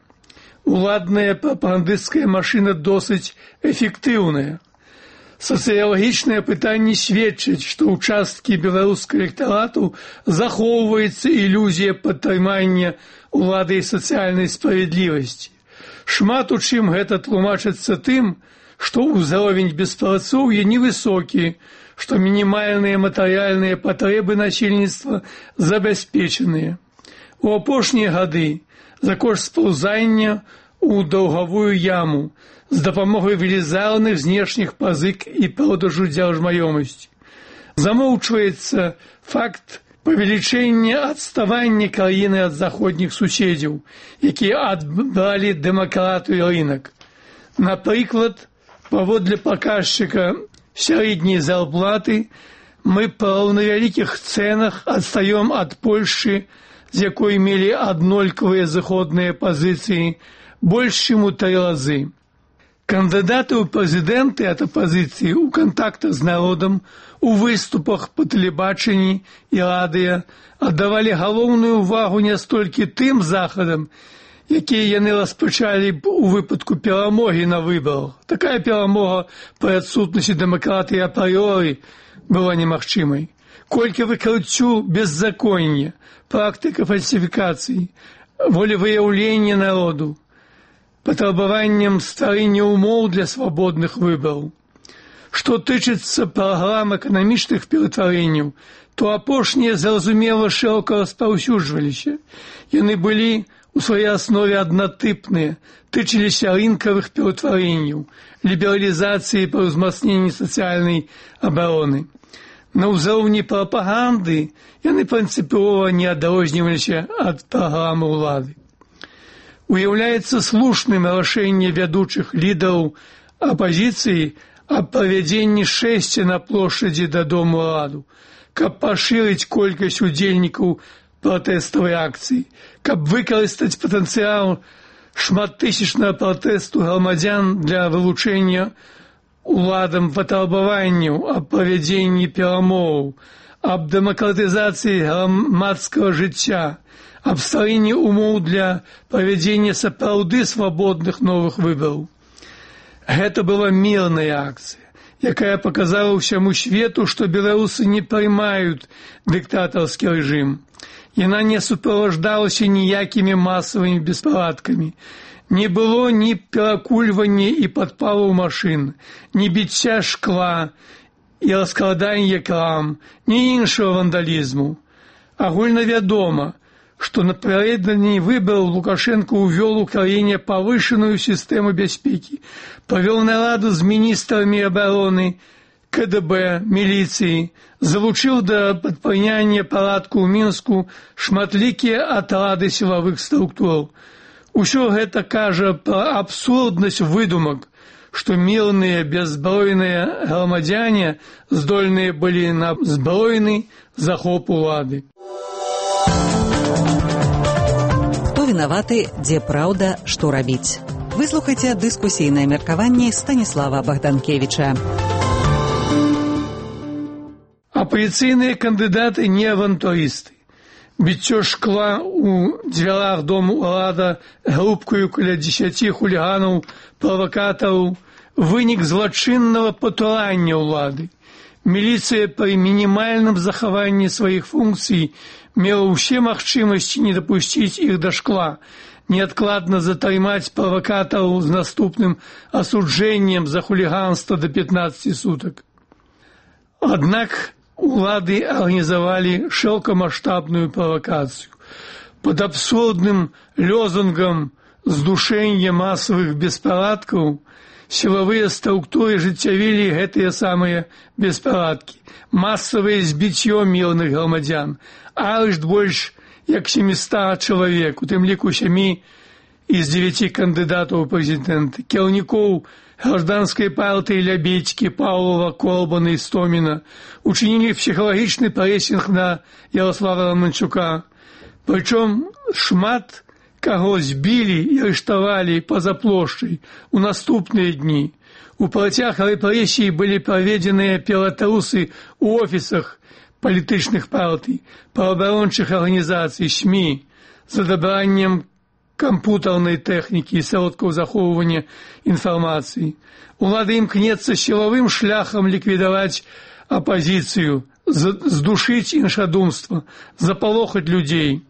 Уладная прапагандысцкая машына досыць эфектыўная. Сацыялагічныя пытанні сведчаць, што ў часткі беларускага электарату захоўваецца ілюзія падтрымання улады і сацыяльнай справядлівасці. Шмат у чым гэта тлумачыцца тым, што ўзровень беспрацоўя невысокі, што мінімальныя матэрыяльныя патрэбы насельніцтва забяспечаныя. У апошнія гады за кошт спаўзання ў даўгавую яму з дапамогай велізарных знешніх пазык і продажу дзяржмаёмасці. Замоўчваецца факт павелічэння адставання краіны ад заходніх суседзяў, якія адбралі дэмакратыю і рынак. Напрыклад, паводле паказчыка сярэдняй зарплаты мы па раўнавялікіх цэнах адстаём ад Польшчы, з якой мелі аднолькавыя заходныя пазіцыі, больш чым у тры разы. Кандыдаты ў прэзідэнты ад апазіцыі ў кантактах з народам, у выступах па тэлебачанні і радыё аддавалі галоўную ўвагу не столькі тым захадам, якія яны распачалі б у выпадку перамогі на выбарах. Такая перамога пры адсутнасці дэмакратыі апрыёры была немагчымай. Колькі выкрыццю беззаконня, практыка фальсіфікацыі, волевыяўлення народу, патрабаваннем стварэння ўмоў для свабодных выбараў. Што тычыцца праграм эканамічных ператварэнняў, то апошнія зразумела шырока распаўсюджваліся. Яны былі у сваёй аснове аднатыпныя, тычыліся рынкавых ператварэнняў, лібералізацыі па ўзмацненні сацыяльнай абароны. На ўзроўні прапаганды яны прынцыпова не адрозніваліся ад праграмы ўлады. Уяўляецца слушным рашэнне вядучых лідараў апазіцыі аб правядзенні шэсця на плошчадзі да Дому Раду, каб пашырыць колькасць удзельнікаў пратэставай акцыі, каб выкарыстаць патэнцыял шматтысячнага пратэсту грамадзян для вылучэння уладам патрабаванняў аб правядзенні перамоваў, аб дэмакратызацыі грамадскага жыцця, аб стварэнні умоў для правядзення сапраўды свабодных новых выбараў. Гэта была мірная акцыя, якая паказала ўсяму свету, што беларусы не прымаюць дыктатарскі рэжым. Яна не суправаждалася ніякімі масавымі беспарадкамі. Не было ні перакульвання і падпалу машын, ні біцця шкла і раскладання крам, ні іншага вандалізму. Агульнавядома, што напярэдадні выбараў Лукашенко ўвёл у краіне павышаную сістэму бяспекі, павёў нараду з міністрамі абароны, ка дэ бэ, міліцыі, залучыў да падпаняния парадку ў Мінску шматлікія атрады сілавых структураў. Усё гэта кажа пра абсурднасць выдумак, што мірныя бяззброеныя грамадзяне здольныя былі на збройны захоп улады. Хто вінаваты, дзе праўда, што рабіць? Выслухайце дыскусійнае меркаванне Станіслава Богданкевіча. Апазіцыйныя кандыдаты не авантурысты. Біццё шкла ў дзвярах Дому Рада групкаю каля дзесяці хуліганаў, правакатараў, вынік злачыннага патурання ўлады. Міліцыя пры мінімальным захаванні сваіх функцый мела ўсе магчымасці не дапусціць іх да шкла, неадкладна затрымаць правакатараў з наступным асуджэннем за хуліганства да пятнаццаці сутак. Аднак улады арганізавалі шырокамаштабную правакацыю. Пад абсурдным лозунгам здушэння масавых беспарадкаў сілавыя структуры жыццявілі гэтыя самыя беспарадкі. Масавае збіццё мірных грамадзян, арышт больш як сяміста чалавек, у тым ліку сямі з дзевяці кандыдатаў у прэзідэнты, кіраўнікоў гражданской партии Лябедьки, Павлова, Корбана и Стомина учинили психологичный прессинг на Ярослава Романчука. Причем шмат каго збілі і арыштавалі па-за плошчай у наступныя дні. У працяг рэпрэсій былі праведзеныя ператрусы ў офісах палітычных партый, праваабарончых арганізацый, СМІ, з адабраннем кампутарнай тэхнікі і сродкаў захоўвання інфармацыі. Улада імкнецца сілавым шляхам ліквідаваць апазіцыю, здушыць іншадумства, запалохаць людзей.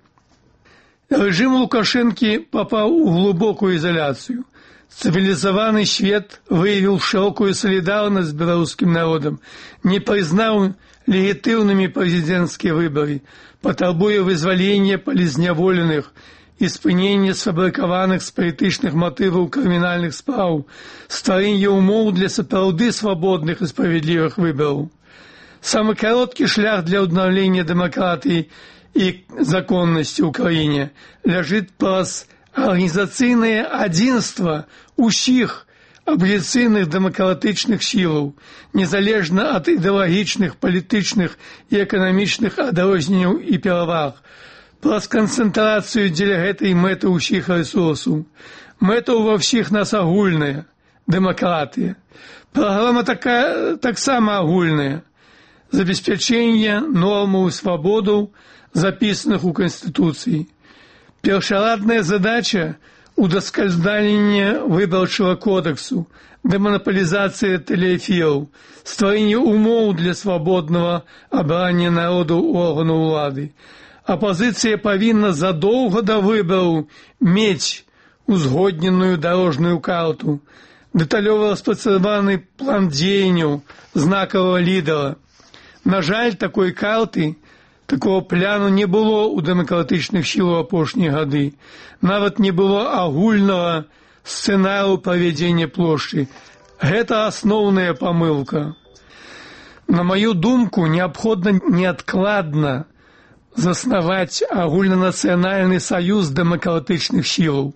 Рэжым Лукашэнкі папаў у глыбокую ізаляцыю. Цывілізаваны свет выявіў шырокую салідарнасць з беларускім народам, не прызнаў легітымнымі прэзідэнцкія выбары, патрабуе вызвалення палізняволеных і спынення сфабрыкаваных з палітычных матываў крымінальных спраў, стварэння ўмоў для сапраўды свабодных і справядлівых выбараў. Самы кароткі шлях для ўднаўлення дэмакратыі і законнасці ў краіне ляжыць праз арганізацыйнае адзінства ўсіх абаліцыйных дэмакратычных сілаў, незалежна ад ідэалагічных, палітычных і эканамічных адрозненняў і пераваг, праз канцэнтрацыю дзеля гэтай мэты ўсіх рэсурсаў. Мэта ва ўсіх нас агульная – дэмакратыя. Праграма такая таксама агульная – забеспячэнне нормаў і свабодаў, запісаных у Канстытуцыі. Першарадная задача – удаскальнення выбарчага кодексу, дэманапалізацыя тэлеэфіраў, стварэнне умоў для свабоднага абрання народу органаў улады. Апазіцыя павінна задоўга да выбараў мець узгодненую дарожную карту, дэталёва распрацаваны план дзеянняў знакавага лідара. На жаль, такой карты, такого пляну не было ў дэмакратычных сіл у апошнія гады. Нават не было агульнага сцэнару правядзення плошчы. Гэта асноўная памылка. На маю думку, неабходна неадкладна заснаваць агульнанацыянальны саюз дэмакратычных сілаў,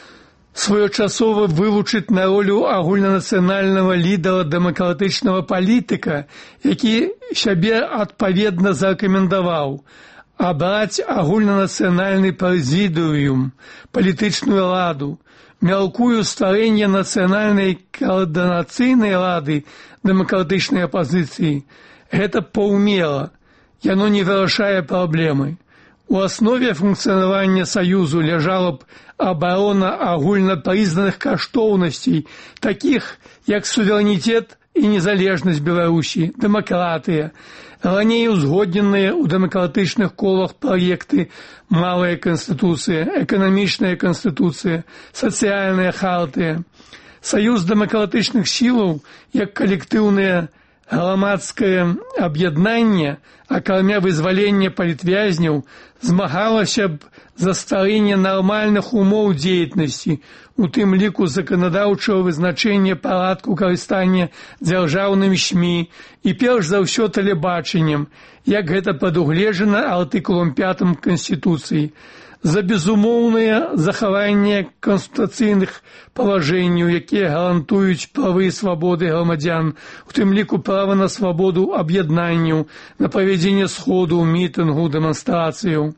своечасова вывучыць на ролю агульнанацыянальнага лідара дэмакратычнага палітыка, які сябе адпаведна зарэкамендаваў, абраць агульнанацыянальны прэзідыум, палітычную раду, мяркую стварэнне нацыянальнай каардынацыйнай рады дэмакратычнай апазіцыі. Гэта паўмера, яно не вырашае праблемы. У аснове функцыянавання саюзу ляжала б абарона агульнапрызнаных каштоўнасцей, такіх як суверэнітэт і незалежнасць Беларусі, дэмакратыя, раней узгодненыя ў дэмакратычных колах праекты малая канстытуцыя, эканамічная канстытуцыя, сацыяльная хартыя. Саюз дэмакратычных сілаў як калектыўнае грамадскае аб'яднанне, акрамя вызвалення палітвязняў, змагалася б за стварэнне нармальных умоў дзейнасці, у тым ліку заканадаўчага вызначэння парадку карыстання дзяржаўнымі СМІ і перш за ўсё тэлебачаннем, як гэта прадугледжана артыкулам пятым Канстытуцыі, за безумоўнае захаванне канстытуцыйных палажэнняў, якія гарантуюць правы і свабоды грамадзян, у тым ліку права на свабоду аб'яднанняў, на правядзенне сходу, мітынгу, дэманстрацыяў.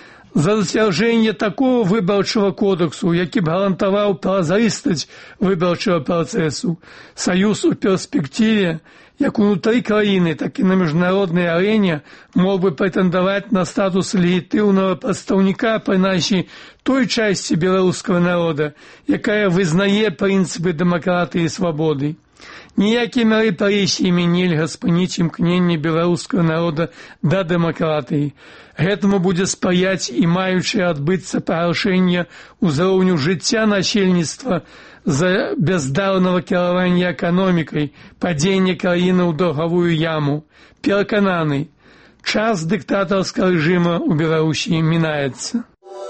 За зацвярджэнне такого выбарчага кодексу, які б гарантаваў празрыстасць выбарчага працэсу, саюз у перспектыве, як унутры краіны, так і на міжнароднай арэне, мог бы прэтэндаваць на статус легітымнага прадстаўніка прынамсі той часці беларускага народа, якая вызнае прынцыпы дэмакратыі і свабоды. Ніякімі рэпрэсіямі нельга спыніць імкненне беларускага народа да дэмакратыі. Гэтаму будзе спрыяць і маючае адбыцца пагаршэнне ўзроўню жыцця насельніцтва за бяздарнага кіравання эканомікай, падзення краіны ў даўгавую яму. Перакананы, час дыктатарскага рэжыма ў Беларусі мінаецца.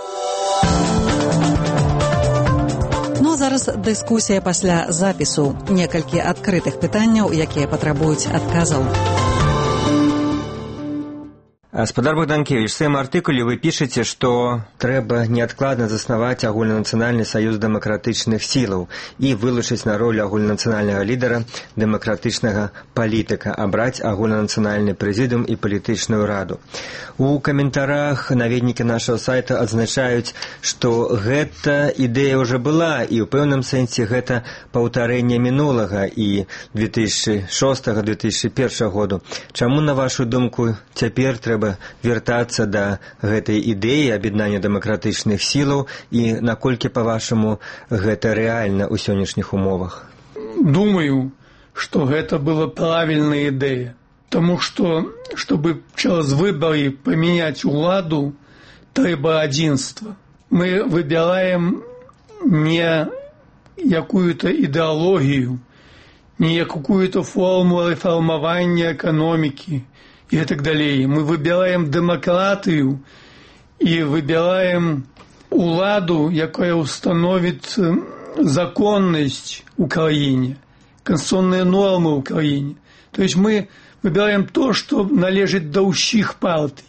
Ну а зараз дыскусія пасля запісу. Некалькі адкрытых пытанняў, якія патрабуюць адказаў. Спадар Богданкевич, в своем артикуле вы пишете, что трэба неадкладна заснаваць агульнанацыянальны саюз дэмакратычных сілаў і вылучыць на роль агульнанацыянальнага лідара дэмакратычнага палітыка, абраць агульнанацыянальны прэзідыум і палітычную раду. У каментарах наведнікі нашага сайта адзначаюць, што гэта ідэя ўжо была, і ў пэўным сэнсе гэта паўтарэнне мінулага і две тысячи шостага - две тысячи першага году. Чаму, на вашу думку, цяпер трэба вяртацца да гэтай ідэі аб'яднання дэмакратычных сілаў і наколькі, па-вашаму, гэта рэальна ў сённяшніх умовах? Думаю, что гэта была правильная идея. Потому что, чтобы через выборы поменять уладу, трэба адзінства. Мы выбираем не какую-то идеологию, не какую-то форму реформования экономики и так далее. Мы выбираем демократию и выбираем уладу, якая установит законность в Украине, конституционные нормы в Украине. То есть мы выбираем то, что належит до ўсіх партий.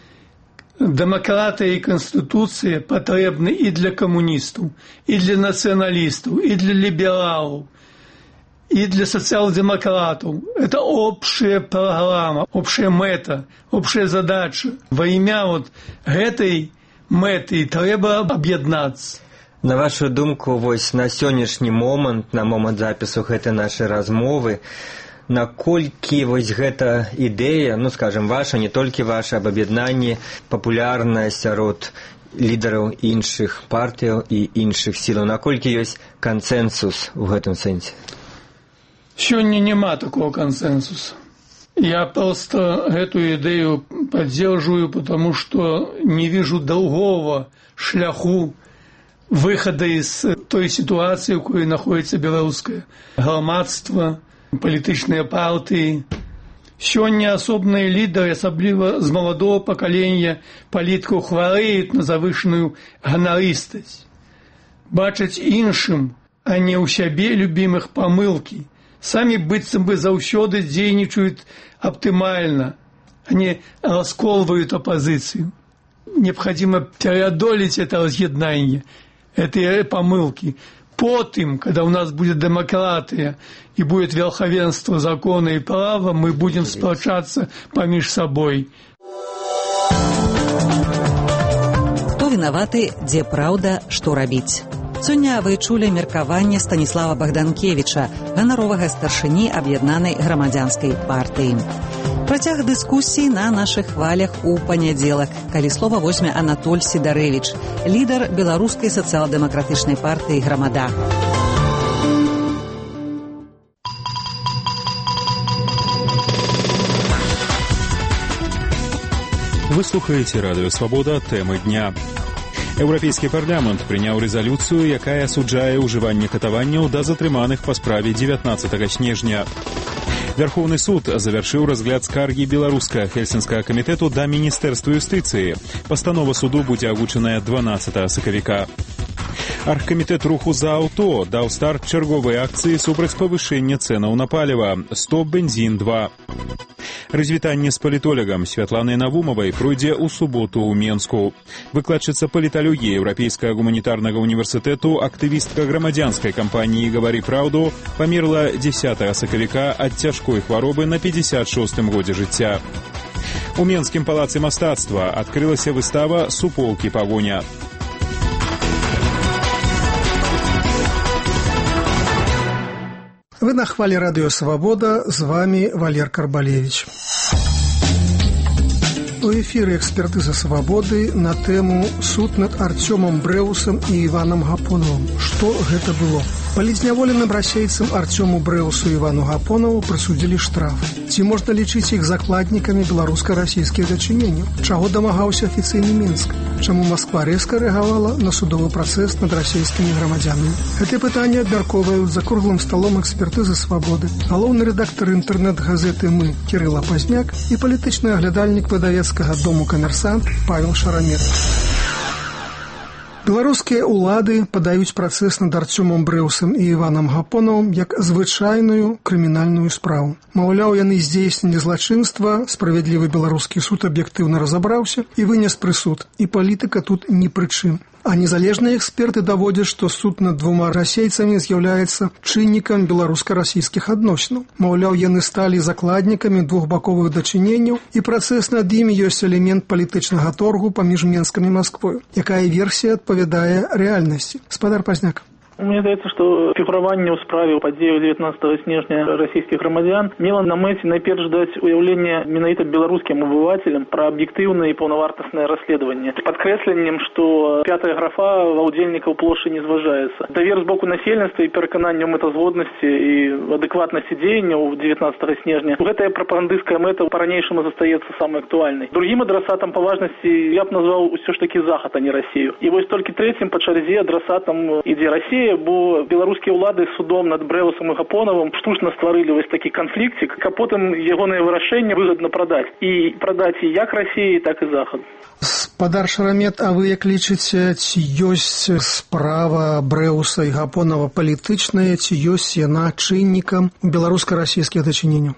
Демократия и конституция потребны и для коммунистов, и для националистов, и для либералов, и для социал-демократов. Это общая программа, общая мета, общая задача. Во імя вот гэтай мэты трэба аб'яднацца. На вашу думку, вось на сённяшні момант, на момант запісу гэтай нашай размовы, наколькі вось гэта ідэя, ну, скажем, ваша, не толькі ваша, аб аб'яднанні, папулярная сярод лідараў іншых партыяў і іншых сілаў, наколькі ёсць кансенсус в гэтым сэнсе? Сегодня нема такого консенсуса. Я просто эту идею поддерживаю, потому что не вижу другого шляху выхода из той ситуации, в которой находится белорусское громадство, политичные партии. Сегодня особные лидеры, особливо з молодого поколения, політиков хвареют на завышенную гонористость. Бачаць іншым, а не у себе любимых помылки. Сами быццам бы заўсёды дзейнічаюць оптимально. Они расколывают оппозицию. Необходимо преодолеть это разъединение, эти помылки. Потом, когда у нас будет демократия и будет верховенство закона и права, мы будем сплачаться поміж собой. Хто вінаваты, дзе праўда, што рабіць? Сёння вы чулі меркаванне Станіслава Богданкевіча, ганаровага старшыні аб'яднанай грамадзянскай партыі. Працяг дыскусіі на нашых хвалях у панядзелак, калі слова возьме Анатоль Сідарэвіч, лідар беларускай сацыял-дэмакратычнай партыі «Грамада». Вы слухаеце радыё «Свабода», тэмы дня. Еўрапейскі парламент прыняў рэзалюцыю, якая асуджае ўжыванне катаванняў да затрыманых па справе дзевятнаццатага снежня. Вярхоўны суд завяршыў разгляд скаргі беларускага хельсінскага камітэту да міністэрства юстыцыі. Пастанова суду будзе агучаная дванаццатага сакавіка. Аргкамітэт руху за аўто даў старт чарговай акцыі супраць павышэння цэнаў на паліва. Стоп бензін два. Развітанне з палітолагам Святланай Навумавай пройдзе ў суботу ў Менску. Выкладчыца паліталогіі Еўрапейскага гуманітарнага універсітэту, актывістка грамадзянскай кампаніі «Гавары праўду» памерла дзесятага сакавіка ад цяжкой хваробы на пятьдесят шостым годзе жыцця. У Менскім палацы мастацтва адкрылася выстава «Суполкі пагоня». Вы на хвале радио «Свобода», с вами Валер Карбалевич. У эфире экспертиза «Свободы» на тему «Суд над Артемом Брэусом и Иваном Гапоновым». Что это было? Палізняволеным расейцам Артему Брэусу и Ивану Гапонову прысудзілі штраф. Ці можна лічыць іх закладнікамі беларуска-расійскіх дачыненняў? Чаго дамагаўся афіцыйны Мінск? Чаму Москва рэзка рэагавала на судовы працэс над расійскімі грамадзянамі? Гэтыя пытанні абмяркоўваюць за круглым сталом экспертызы «Свободы». Галоўны рэдактар інтэрнэт-газеты «Мы» Кірыла Пазняк і палітычны аглядальнік выдавецкага дому «Камерсант» Павел Шарамет. Беларускія ўлады падаюць працэс над Арцёмам Брэўсам і Іванам Гапонавым як звычайную крымінальную справу. Маўляў, яны здзейснілі злачынства, справядлівы беларускі суд аб'ектыўна разабраўся і вынес прысуд, і палітыка тут ні пры чым. А незалежныя эксперты даводзяць, што суд над двума расейцамі з'яўляецца чыннікам беларуска-расійскіх адносінаў. Маўляў, яны сталі закладнікамі двухбаковых дачыненняў, і працэс над імі ёсць элемент палітычнага торгу паміж Менскам і Масквою. Якая версія адпавядае рэальнасці? Спадар Пазняк. Мне здаецца, што фігураванне ў справе падзею дзевятнаццатага снежня расійскіх грамадзян мела на мэце найперш даць уяўленне менавіта беларускім абывацелям пра аб'ектыўнае і паўнавартаснае расследаванне. З падкрэсленнем, што пятая графа ва ўдзельнікаў плошчы не зважаецца. Давер з боку насельніцтва і перакананне ў мэтазгоднасці і адэкватнасці дзеянняў дзевятнаццатага снежня. Гэтая прапагандысцкая мэта па-ранейшаму застаецца самай актуальнай. Другім адрасатам па важнасці я б назваў усё ж такі Захад, а не Расію. І вось толькі трэцім па чарзе адрасатам ідзе Расія, бо беларускія ўлады судом над Брэўсам і Гапонавым штучна стварылі вось такі канфліктик, а потым ягонае вырашэнне выгадна прадаць. І прадаць і як Расіі, так і Захад. Спадар Шарамет, а вы як лічыце, ці ёсць справа Брэўса і Гапонава палітычная, ці ёсць яна чыннікам беларуска-расійскіх дачыненняў?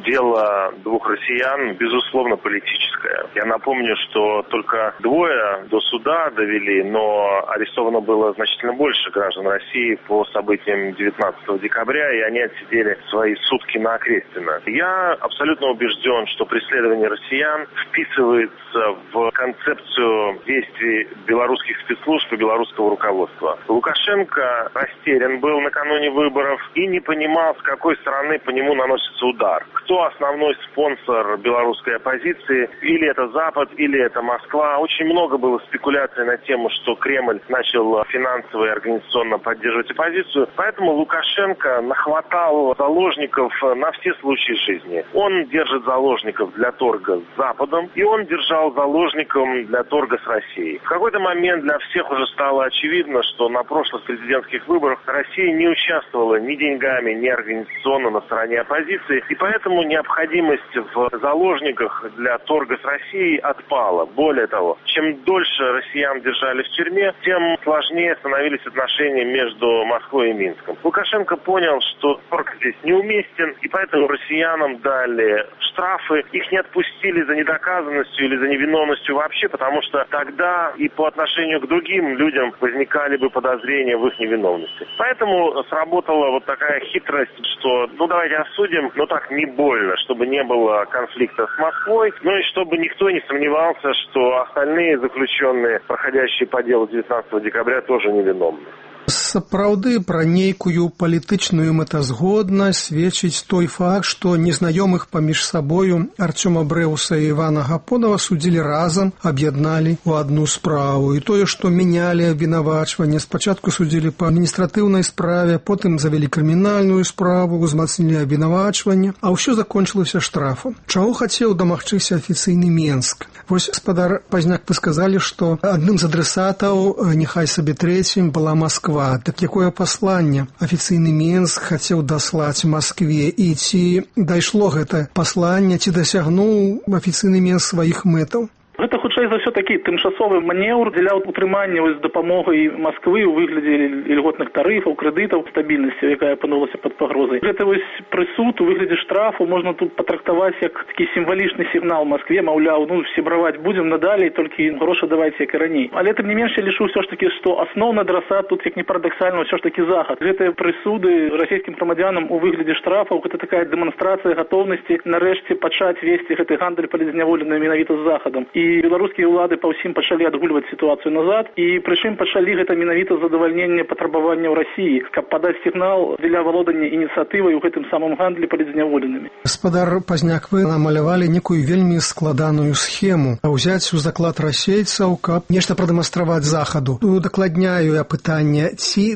Дело двух россиян, безусловно, политическое. Я напомню, что только двое до суда довели, но арестовано было значительно больше граждан России по событиям девятнадцатого декабря, и они отсидели свои сутки на Окрестино. Я абсолютно убежден, что преследование россиян вписывается в концепцию действий белорусских спецслужб и белорусского руководства. Лукашенко растерян был накануне выборов и не понимал, с какой стороны по нему наносится удар. Кто основной спонсор белорусской оппозиции? Или это Запад, или это Москва. Очень много было спекуляций на тему, что Кремль начал финансово и организационно поддерживать оппозицию. Поэтому Лукашенко нахватал заложников на все случаи жизни. Он держит заложников для торга с Западом, и он держал заложников для торга с Россией. В какой-то момент для всех уже стало очевидно, что на прошлых президентских выборах Россия не участвовала ни деньгами, ни организационно на стороне оппозиции, и поэтому необходимость в заложниках для торга с Россией отпала. Более того, чем дольше россиян держали в тюрьме, тем сложнее становились отношения между Москвой и Минском. Лукашенко понял, что торг здесь неуместен, и поэтому россиянам дали штрафы. Их не отпустили за недоказанностью или за невиновностью вообще, потому что тогда и по отношению к другим людям возникали бы подозрения в их невиновности. Поэтому сработала вот такая хитрость, что ну давайте осудим, но так не больно, чтобы не было конфликта с Москвой, ну и чтобы никто не сомневался, что остальные заключенные, проходящие по делу девятнадцатого декабря, тоже невиновны. Сапраўды пра нейкую палітычную мэтазгоднасць сведчыць той факт, што незнаёмых паміж сабою Арцёма Брэўса і Івана Гапонава судзілі разам, аб'ядналі ў адну справу. І тое, што мянялі абвінавачванне, спачатку судзілі па адміністратыўнай справе, потым завялі крымінальную справу, узмацнілі абвінавачванне, а ўсё закончылася штрафам. Чаго хацеў дамагчыся афіцыйны Менск? Вось, спадар Пазняк, вы сказалі, што адным з адресатаў, няхай сабе трэцім, была Москва. Так якое пасланне афіцыйны Менск хацеў даслаць Маскве, і ці дайшло гэта пасланне, ці дасягнуў афіцыйны Менск сваіх мэтаў? Гэта хутчэй за ўсё такі тымчасовы манеўр дзеля утрымання з дапамогай Масквы ў выглядзе льготных тарыфаў, крэдытаў, стабільнасці, якая апынулася пад пагрозай. Гэта вось прысуд у выглядзе штрафу можна тут патрактаваць як такі сімвалічны сігнал Маскве, маўляў, ну сябраваць будзем надалей, толькі грошы давайце як і раней. Але тым не менш я лічу ўсё ж такі, што асноўны адрасат тут, як не парадаксальна, ўсё ж такі Захад. Гэтыя прысуды расійскім грамадзянам у выглядзе штрафаў гэта такая дэманстрацыя гатоўнасці нарэшце пачаць весці гэты гандаль палізняволеным менавіта з Захадам. І І беларускія ўлады па ўсім пачалі адгульваць сітуацыю назад, і прычым пачалі гэта менавіта задавальнення патрабаванняў Расіі, каб падаць сігнал дзеля валодання ініцыятывай у гэтым самым гандлі палізняволенымі. Гаспадар Пазняк, вы намалявалі некую вельмі складаную схему, ўзяць у заклад расейцаў, каб нешта прадэманстраваць Захаду. Удакладняю я пытанне, ці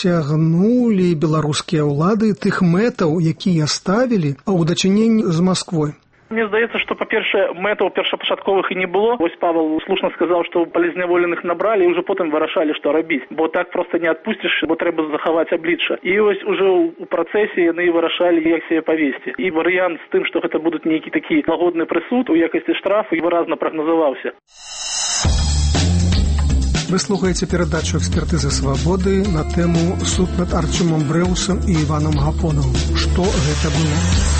дасягнулі беларускія ўлады тых мэтаў, якія ставілі ў дачыненні з Масквой? Мне здаецца, што, па-першае, мэтаў першапачатковых і не было. Вось Павел слушна сказаў, што палізняволеных набралі і ўжо потым вырашалі, што рабіць. Бо так проста не адпусціш, бо трэба захаваць аблічча. І вось ужо ў працэсе яны вырашалі, як сябе павесці. І варыянт з тым, што гэта будуць нейкі такі лагодны прысуд у якасці штрафу, выразна прагназаваўся. Вы слухаеце перадачу «Экспертыза свабоды» на тэму «Суд над Артёмом Брэусам і Іванам Гапонавым». Што гэта было?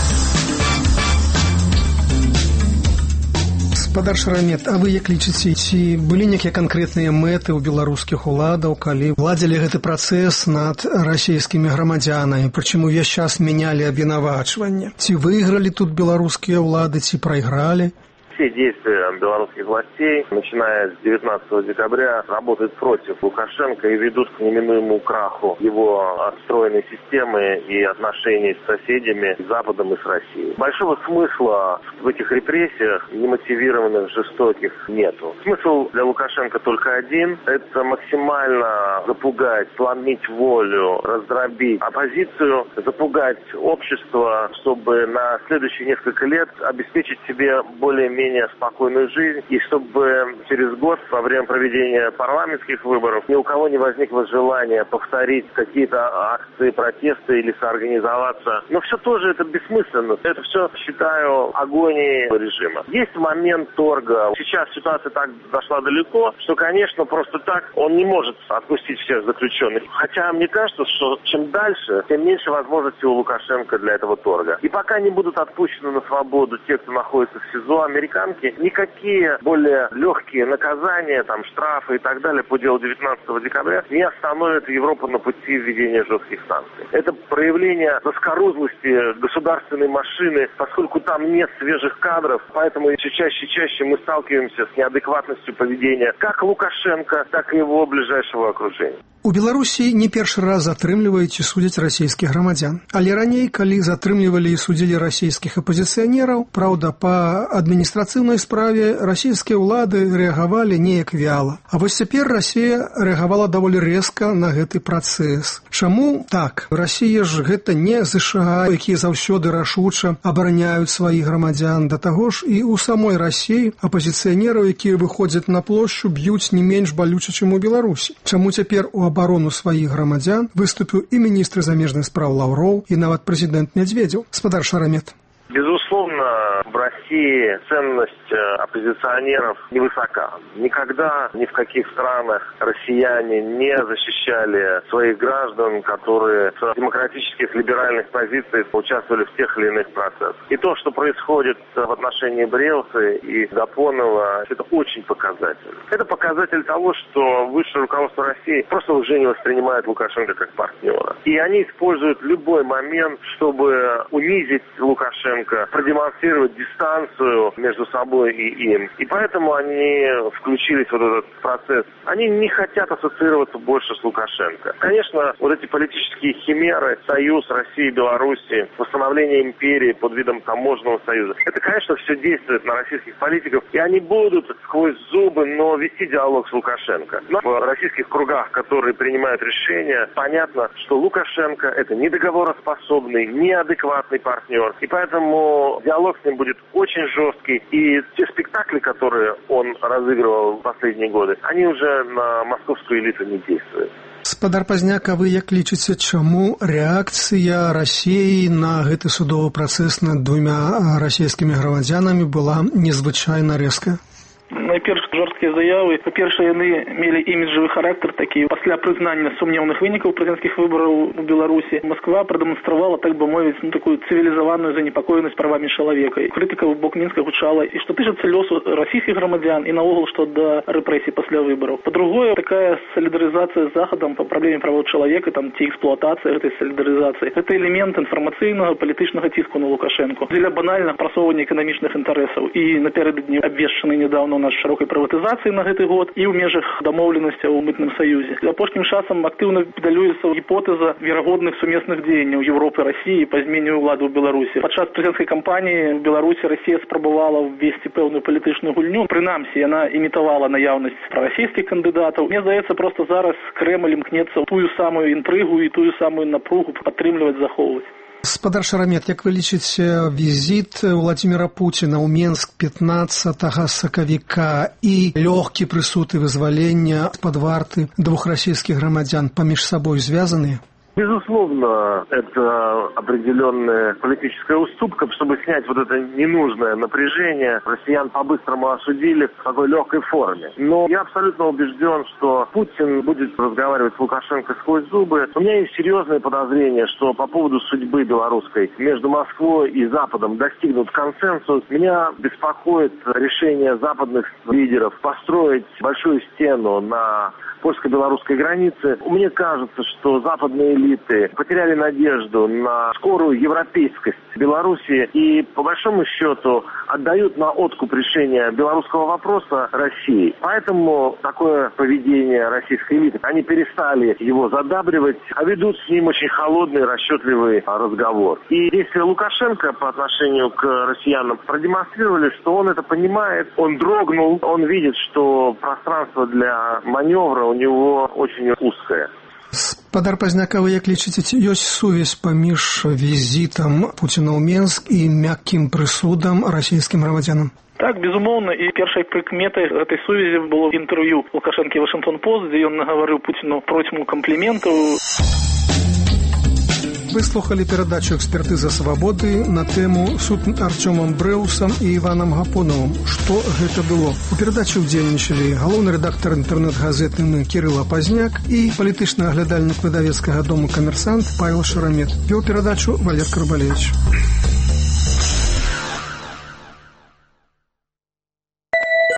Спадар Шарамет, а вы як лічыце, ці былі нейкія канкрэтныя мэты ў беларускіх уладаў, калі ладзілі гэты працэс над расійскімі грамадзянамі, прычым увесь час мянялі абвінавачванне? Ці выйгралі тут беларускія ўлады, ці прайгралі? Все действия белорусских властей, начиная с девятнадцатого декабря, работают против Лукашенко и ведут к неминуемому краху его отстроенной системы и отношений с соседями, с Западом и с Россией. Большого смысла в этих репрессиях, немотивированных, жестоких, нету. Смысл для Лукашенко только один – это максимально запугать, сломить волю, раздробить оппозицию, запугать общество, чтобы на следующие несколько лет обеспечить себе более-менее спокойную жизнь, и чтобы через год, во время проведения парламентских выборов, ни у кого не возникло желания повторить какие-то акции протеста или соорганизоваться. Но все тоже это бессмысленно. Это все, считаю, агонией режима. Есть момент торга. Сейчас ситуация так зашла далеко, что, конечно, просто так он не может отпустить всех заключенных. Хотя мне кажется, что чем дальше, тем меньше возможностей у Лукашенко для этого торга. И пока не будут отпущены на свободу те, кто находится в СИЗО, американцы, никакие более легкие наказания, там, штрафы и так далее по делу девятнадцатого декабря не остановят Европу на пути введения жестких санкций. Это проявление заскорузлости государственной машины, поскольку там нет свежих кадров, поэтому все чаще и чаще мы сталкиваемся с неадекватностью поведения как Лукашенко, так и его ближайшего окружения. У Беларусі не першы раз затрымліваюць і судзяць расійскіх грамадзян. Але раней, калі затрымлівалі і судзілі расійскіх апозіцыянераў, праўда, па адміністрацыйнай справе расійскія ўлады рэагавалі неяк вяла. А вось цяпер Расія рэагавала даволі рэзка на гэты працэс. Чаму так? Расія ж гэта не ЗША, якія заўсёды рашуча абараняюць сваіх грамадзян. Да таго ж і ў самой Расіі апозіцыянераў, якія выходзяць на плошчу, б'юць не менш балюча, чым у Беларусі. Чаму цяпер у оборону сваіх грамадзян выступіў і міністр замежных спраў Лаўроў, і нават прэзідэнт Медведзеў. Спадар Шарамет. Безусловно, в России ценность оппозиционеров невысока. Никогда ни в каких странах россияне не защищали своих граждан, которые с демократических либеральных позиций участвовали в тех или иных процессах. И то, что происходит в отношении Бреуса и Гапонова, это очень показательно. Это показатель того, что высшее руководство России просто уже не воспринимает Лукашенко как партнера. И они используют любой момент, чтобы унизить Лукашенко, продемонстрировать дистанцию между собой и им. И поэтому они включились в этот процесс. Они не хотят ассоциироваться больше с Лукашенко. Конечно, вот эти политические химеры, союз России и Беларуси, восстановление империи под видом таможенного союза, это, конечно, все действует на российских политиков, и они будут сквозь зубы, но вести диалог с Лукашенко. Но в российских кругах, которые принимают решения, понятно, что Лукашенко – это не договороспособный, неадекватный партнер. И поэтому диалог с ним будет очень жесткий. И те спектакли, которые он разыгрывал в последние годы, они уже на московскую элиту не действуют. Спадар Пазняк, а вы як лічыце, чаму рэакцыя Расіі на гэты судовы працэс над двумя расійскімі грамадзянамі была незвычайна рэзкая? Найперш жорсткія заявы. Па-першае, яны мелі іміджавы характар такі. Пасля прызнання сумнеўных вынікаў прэзідэнцкіх выбараў у Беларусі Москва прадэманстравала, так бы мовіць, ну, такую цывілізаваную занепакоенасць правамі чалавека. Крытыка ў бок Мінска гучала і што тычыцца лёсу расійскіх грамадзян і наогул што да рэпрэсій пасля выбараў. Па-другое, такая салідарызацыя з Захадам па праблеме правоў чалавека, там ці эксплуатацыя гэтай салідарызацыі. Гэта элемент інфармацыйнага палітычнага ціску на Лукашенко дзеля банальна прасоўвання эканамічных інтарэсаў. І напярэдадні абвешчаны нядаўна у нас шырокай прыватызацыі на гэты год і ў межах дамоўленасцяў у мытным саюзе. Апошнім часам актыўна педалюецца гіпотэза верагодных сумесных дзеянняў Европы і Расіі па змене ўлады ў Беларусі. Падчас прэзідэнцкай кампаніі ў Беларусі Расія спрабавала ўвесці пэўную палітычную гульню. Прынамсі, яна імітавала наяўнасць прарасійскіх кандыдатаў. Мне здаецца, проста зараз Крэмль імкнецца тую самую інтрыгу і тую самую напругу падтрымліваць, захоўваць. Спадар Шарамет, як вы лічыце, візіт Владзіміра Пуціна ў Менск пятнаццатага сакавіка і лёгкі прысуд і вызвалення з-пад варты двух расійскіх грамадзян паміж сабой звязаныя? Безусловно, это определенная политическая уступка, чтобы снять вот это ненужное напряжение. Россиян по-быстрому осудили в такой легкой форме. Но я абсолютно убежден, что Путин будет разговаривать с Лукашенко сквозь зубы. У меня есть серьезное подозрение, что по поводу судьбы белорусской между Москвой и Западом достигнут консенсус. Меня беспокоит решение западных лидеров построить большую стену на польско-белорусской границе. Мне кажется, что западные элиты потеряли надежду на скорую европейскость Белоруссии и, по большому счету, отдают на откуп решения белорусского вопроса России. Поэтому такое поведение российской элиты. Они перестали его задабривать, а ведут с ним очень холодный, расчетливый разговор. И действия Лукашенко по отношению к россиянам продемонстрировали, что он это понимает, он дрогнул, он видит, что пространство для маневра у него очень узкое. Спадар Пазняка, вы як лічыце, ці ёсць сувязь паміж візітам Пуціна ў Менск і мяккім прысудам расійскім грамадзянам? Так, безумоўна, і першай прыкметай гэтай сувязі было інтэрв'ю Лукашэнкі Вашынгтон-Пост, дзе ён нагаварыў Пуціну процьму кампліментаў. Вы слухали перадачу «Экспертыза свабоды» на тэму суд над Артёмам Брэусам і Іванам Гапонавым. Што гэта было? У перадачы ўдзельнічалі галоўны рэдактар інтэрнэт-газеты «Мы» Кірыла Пазняк і палітычны аглядальнік выдавецкага дому «Камерсант» Павел Шарамет. Вёў перадачу Валер Карбалевич.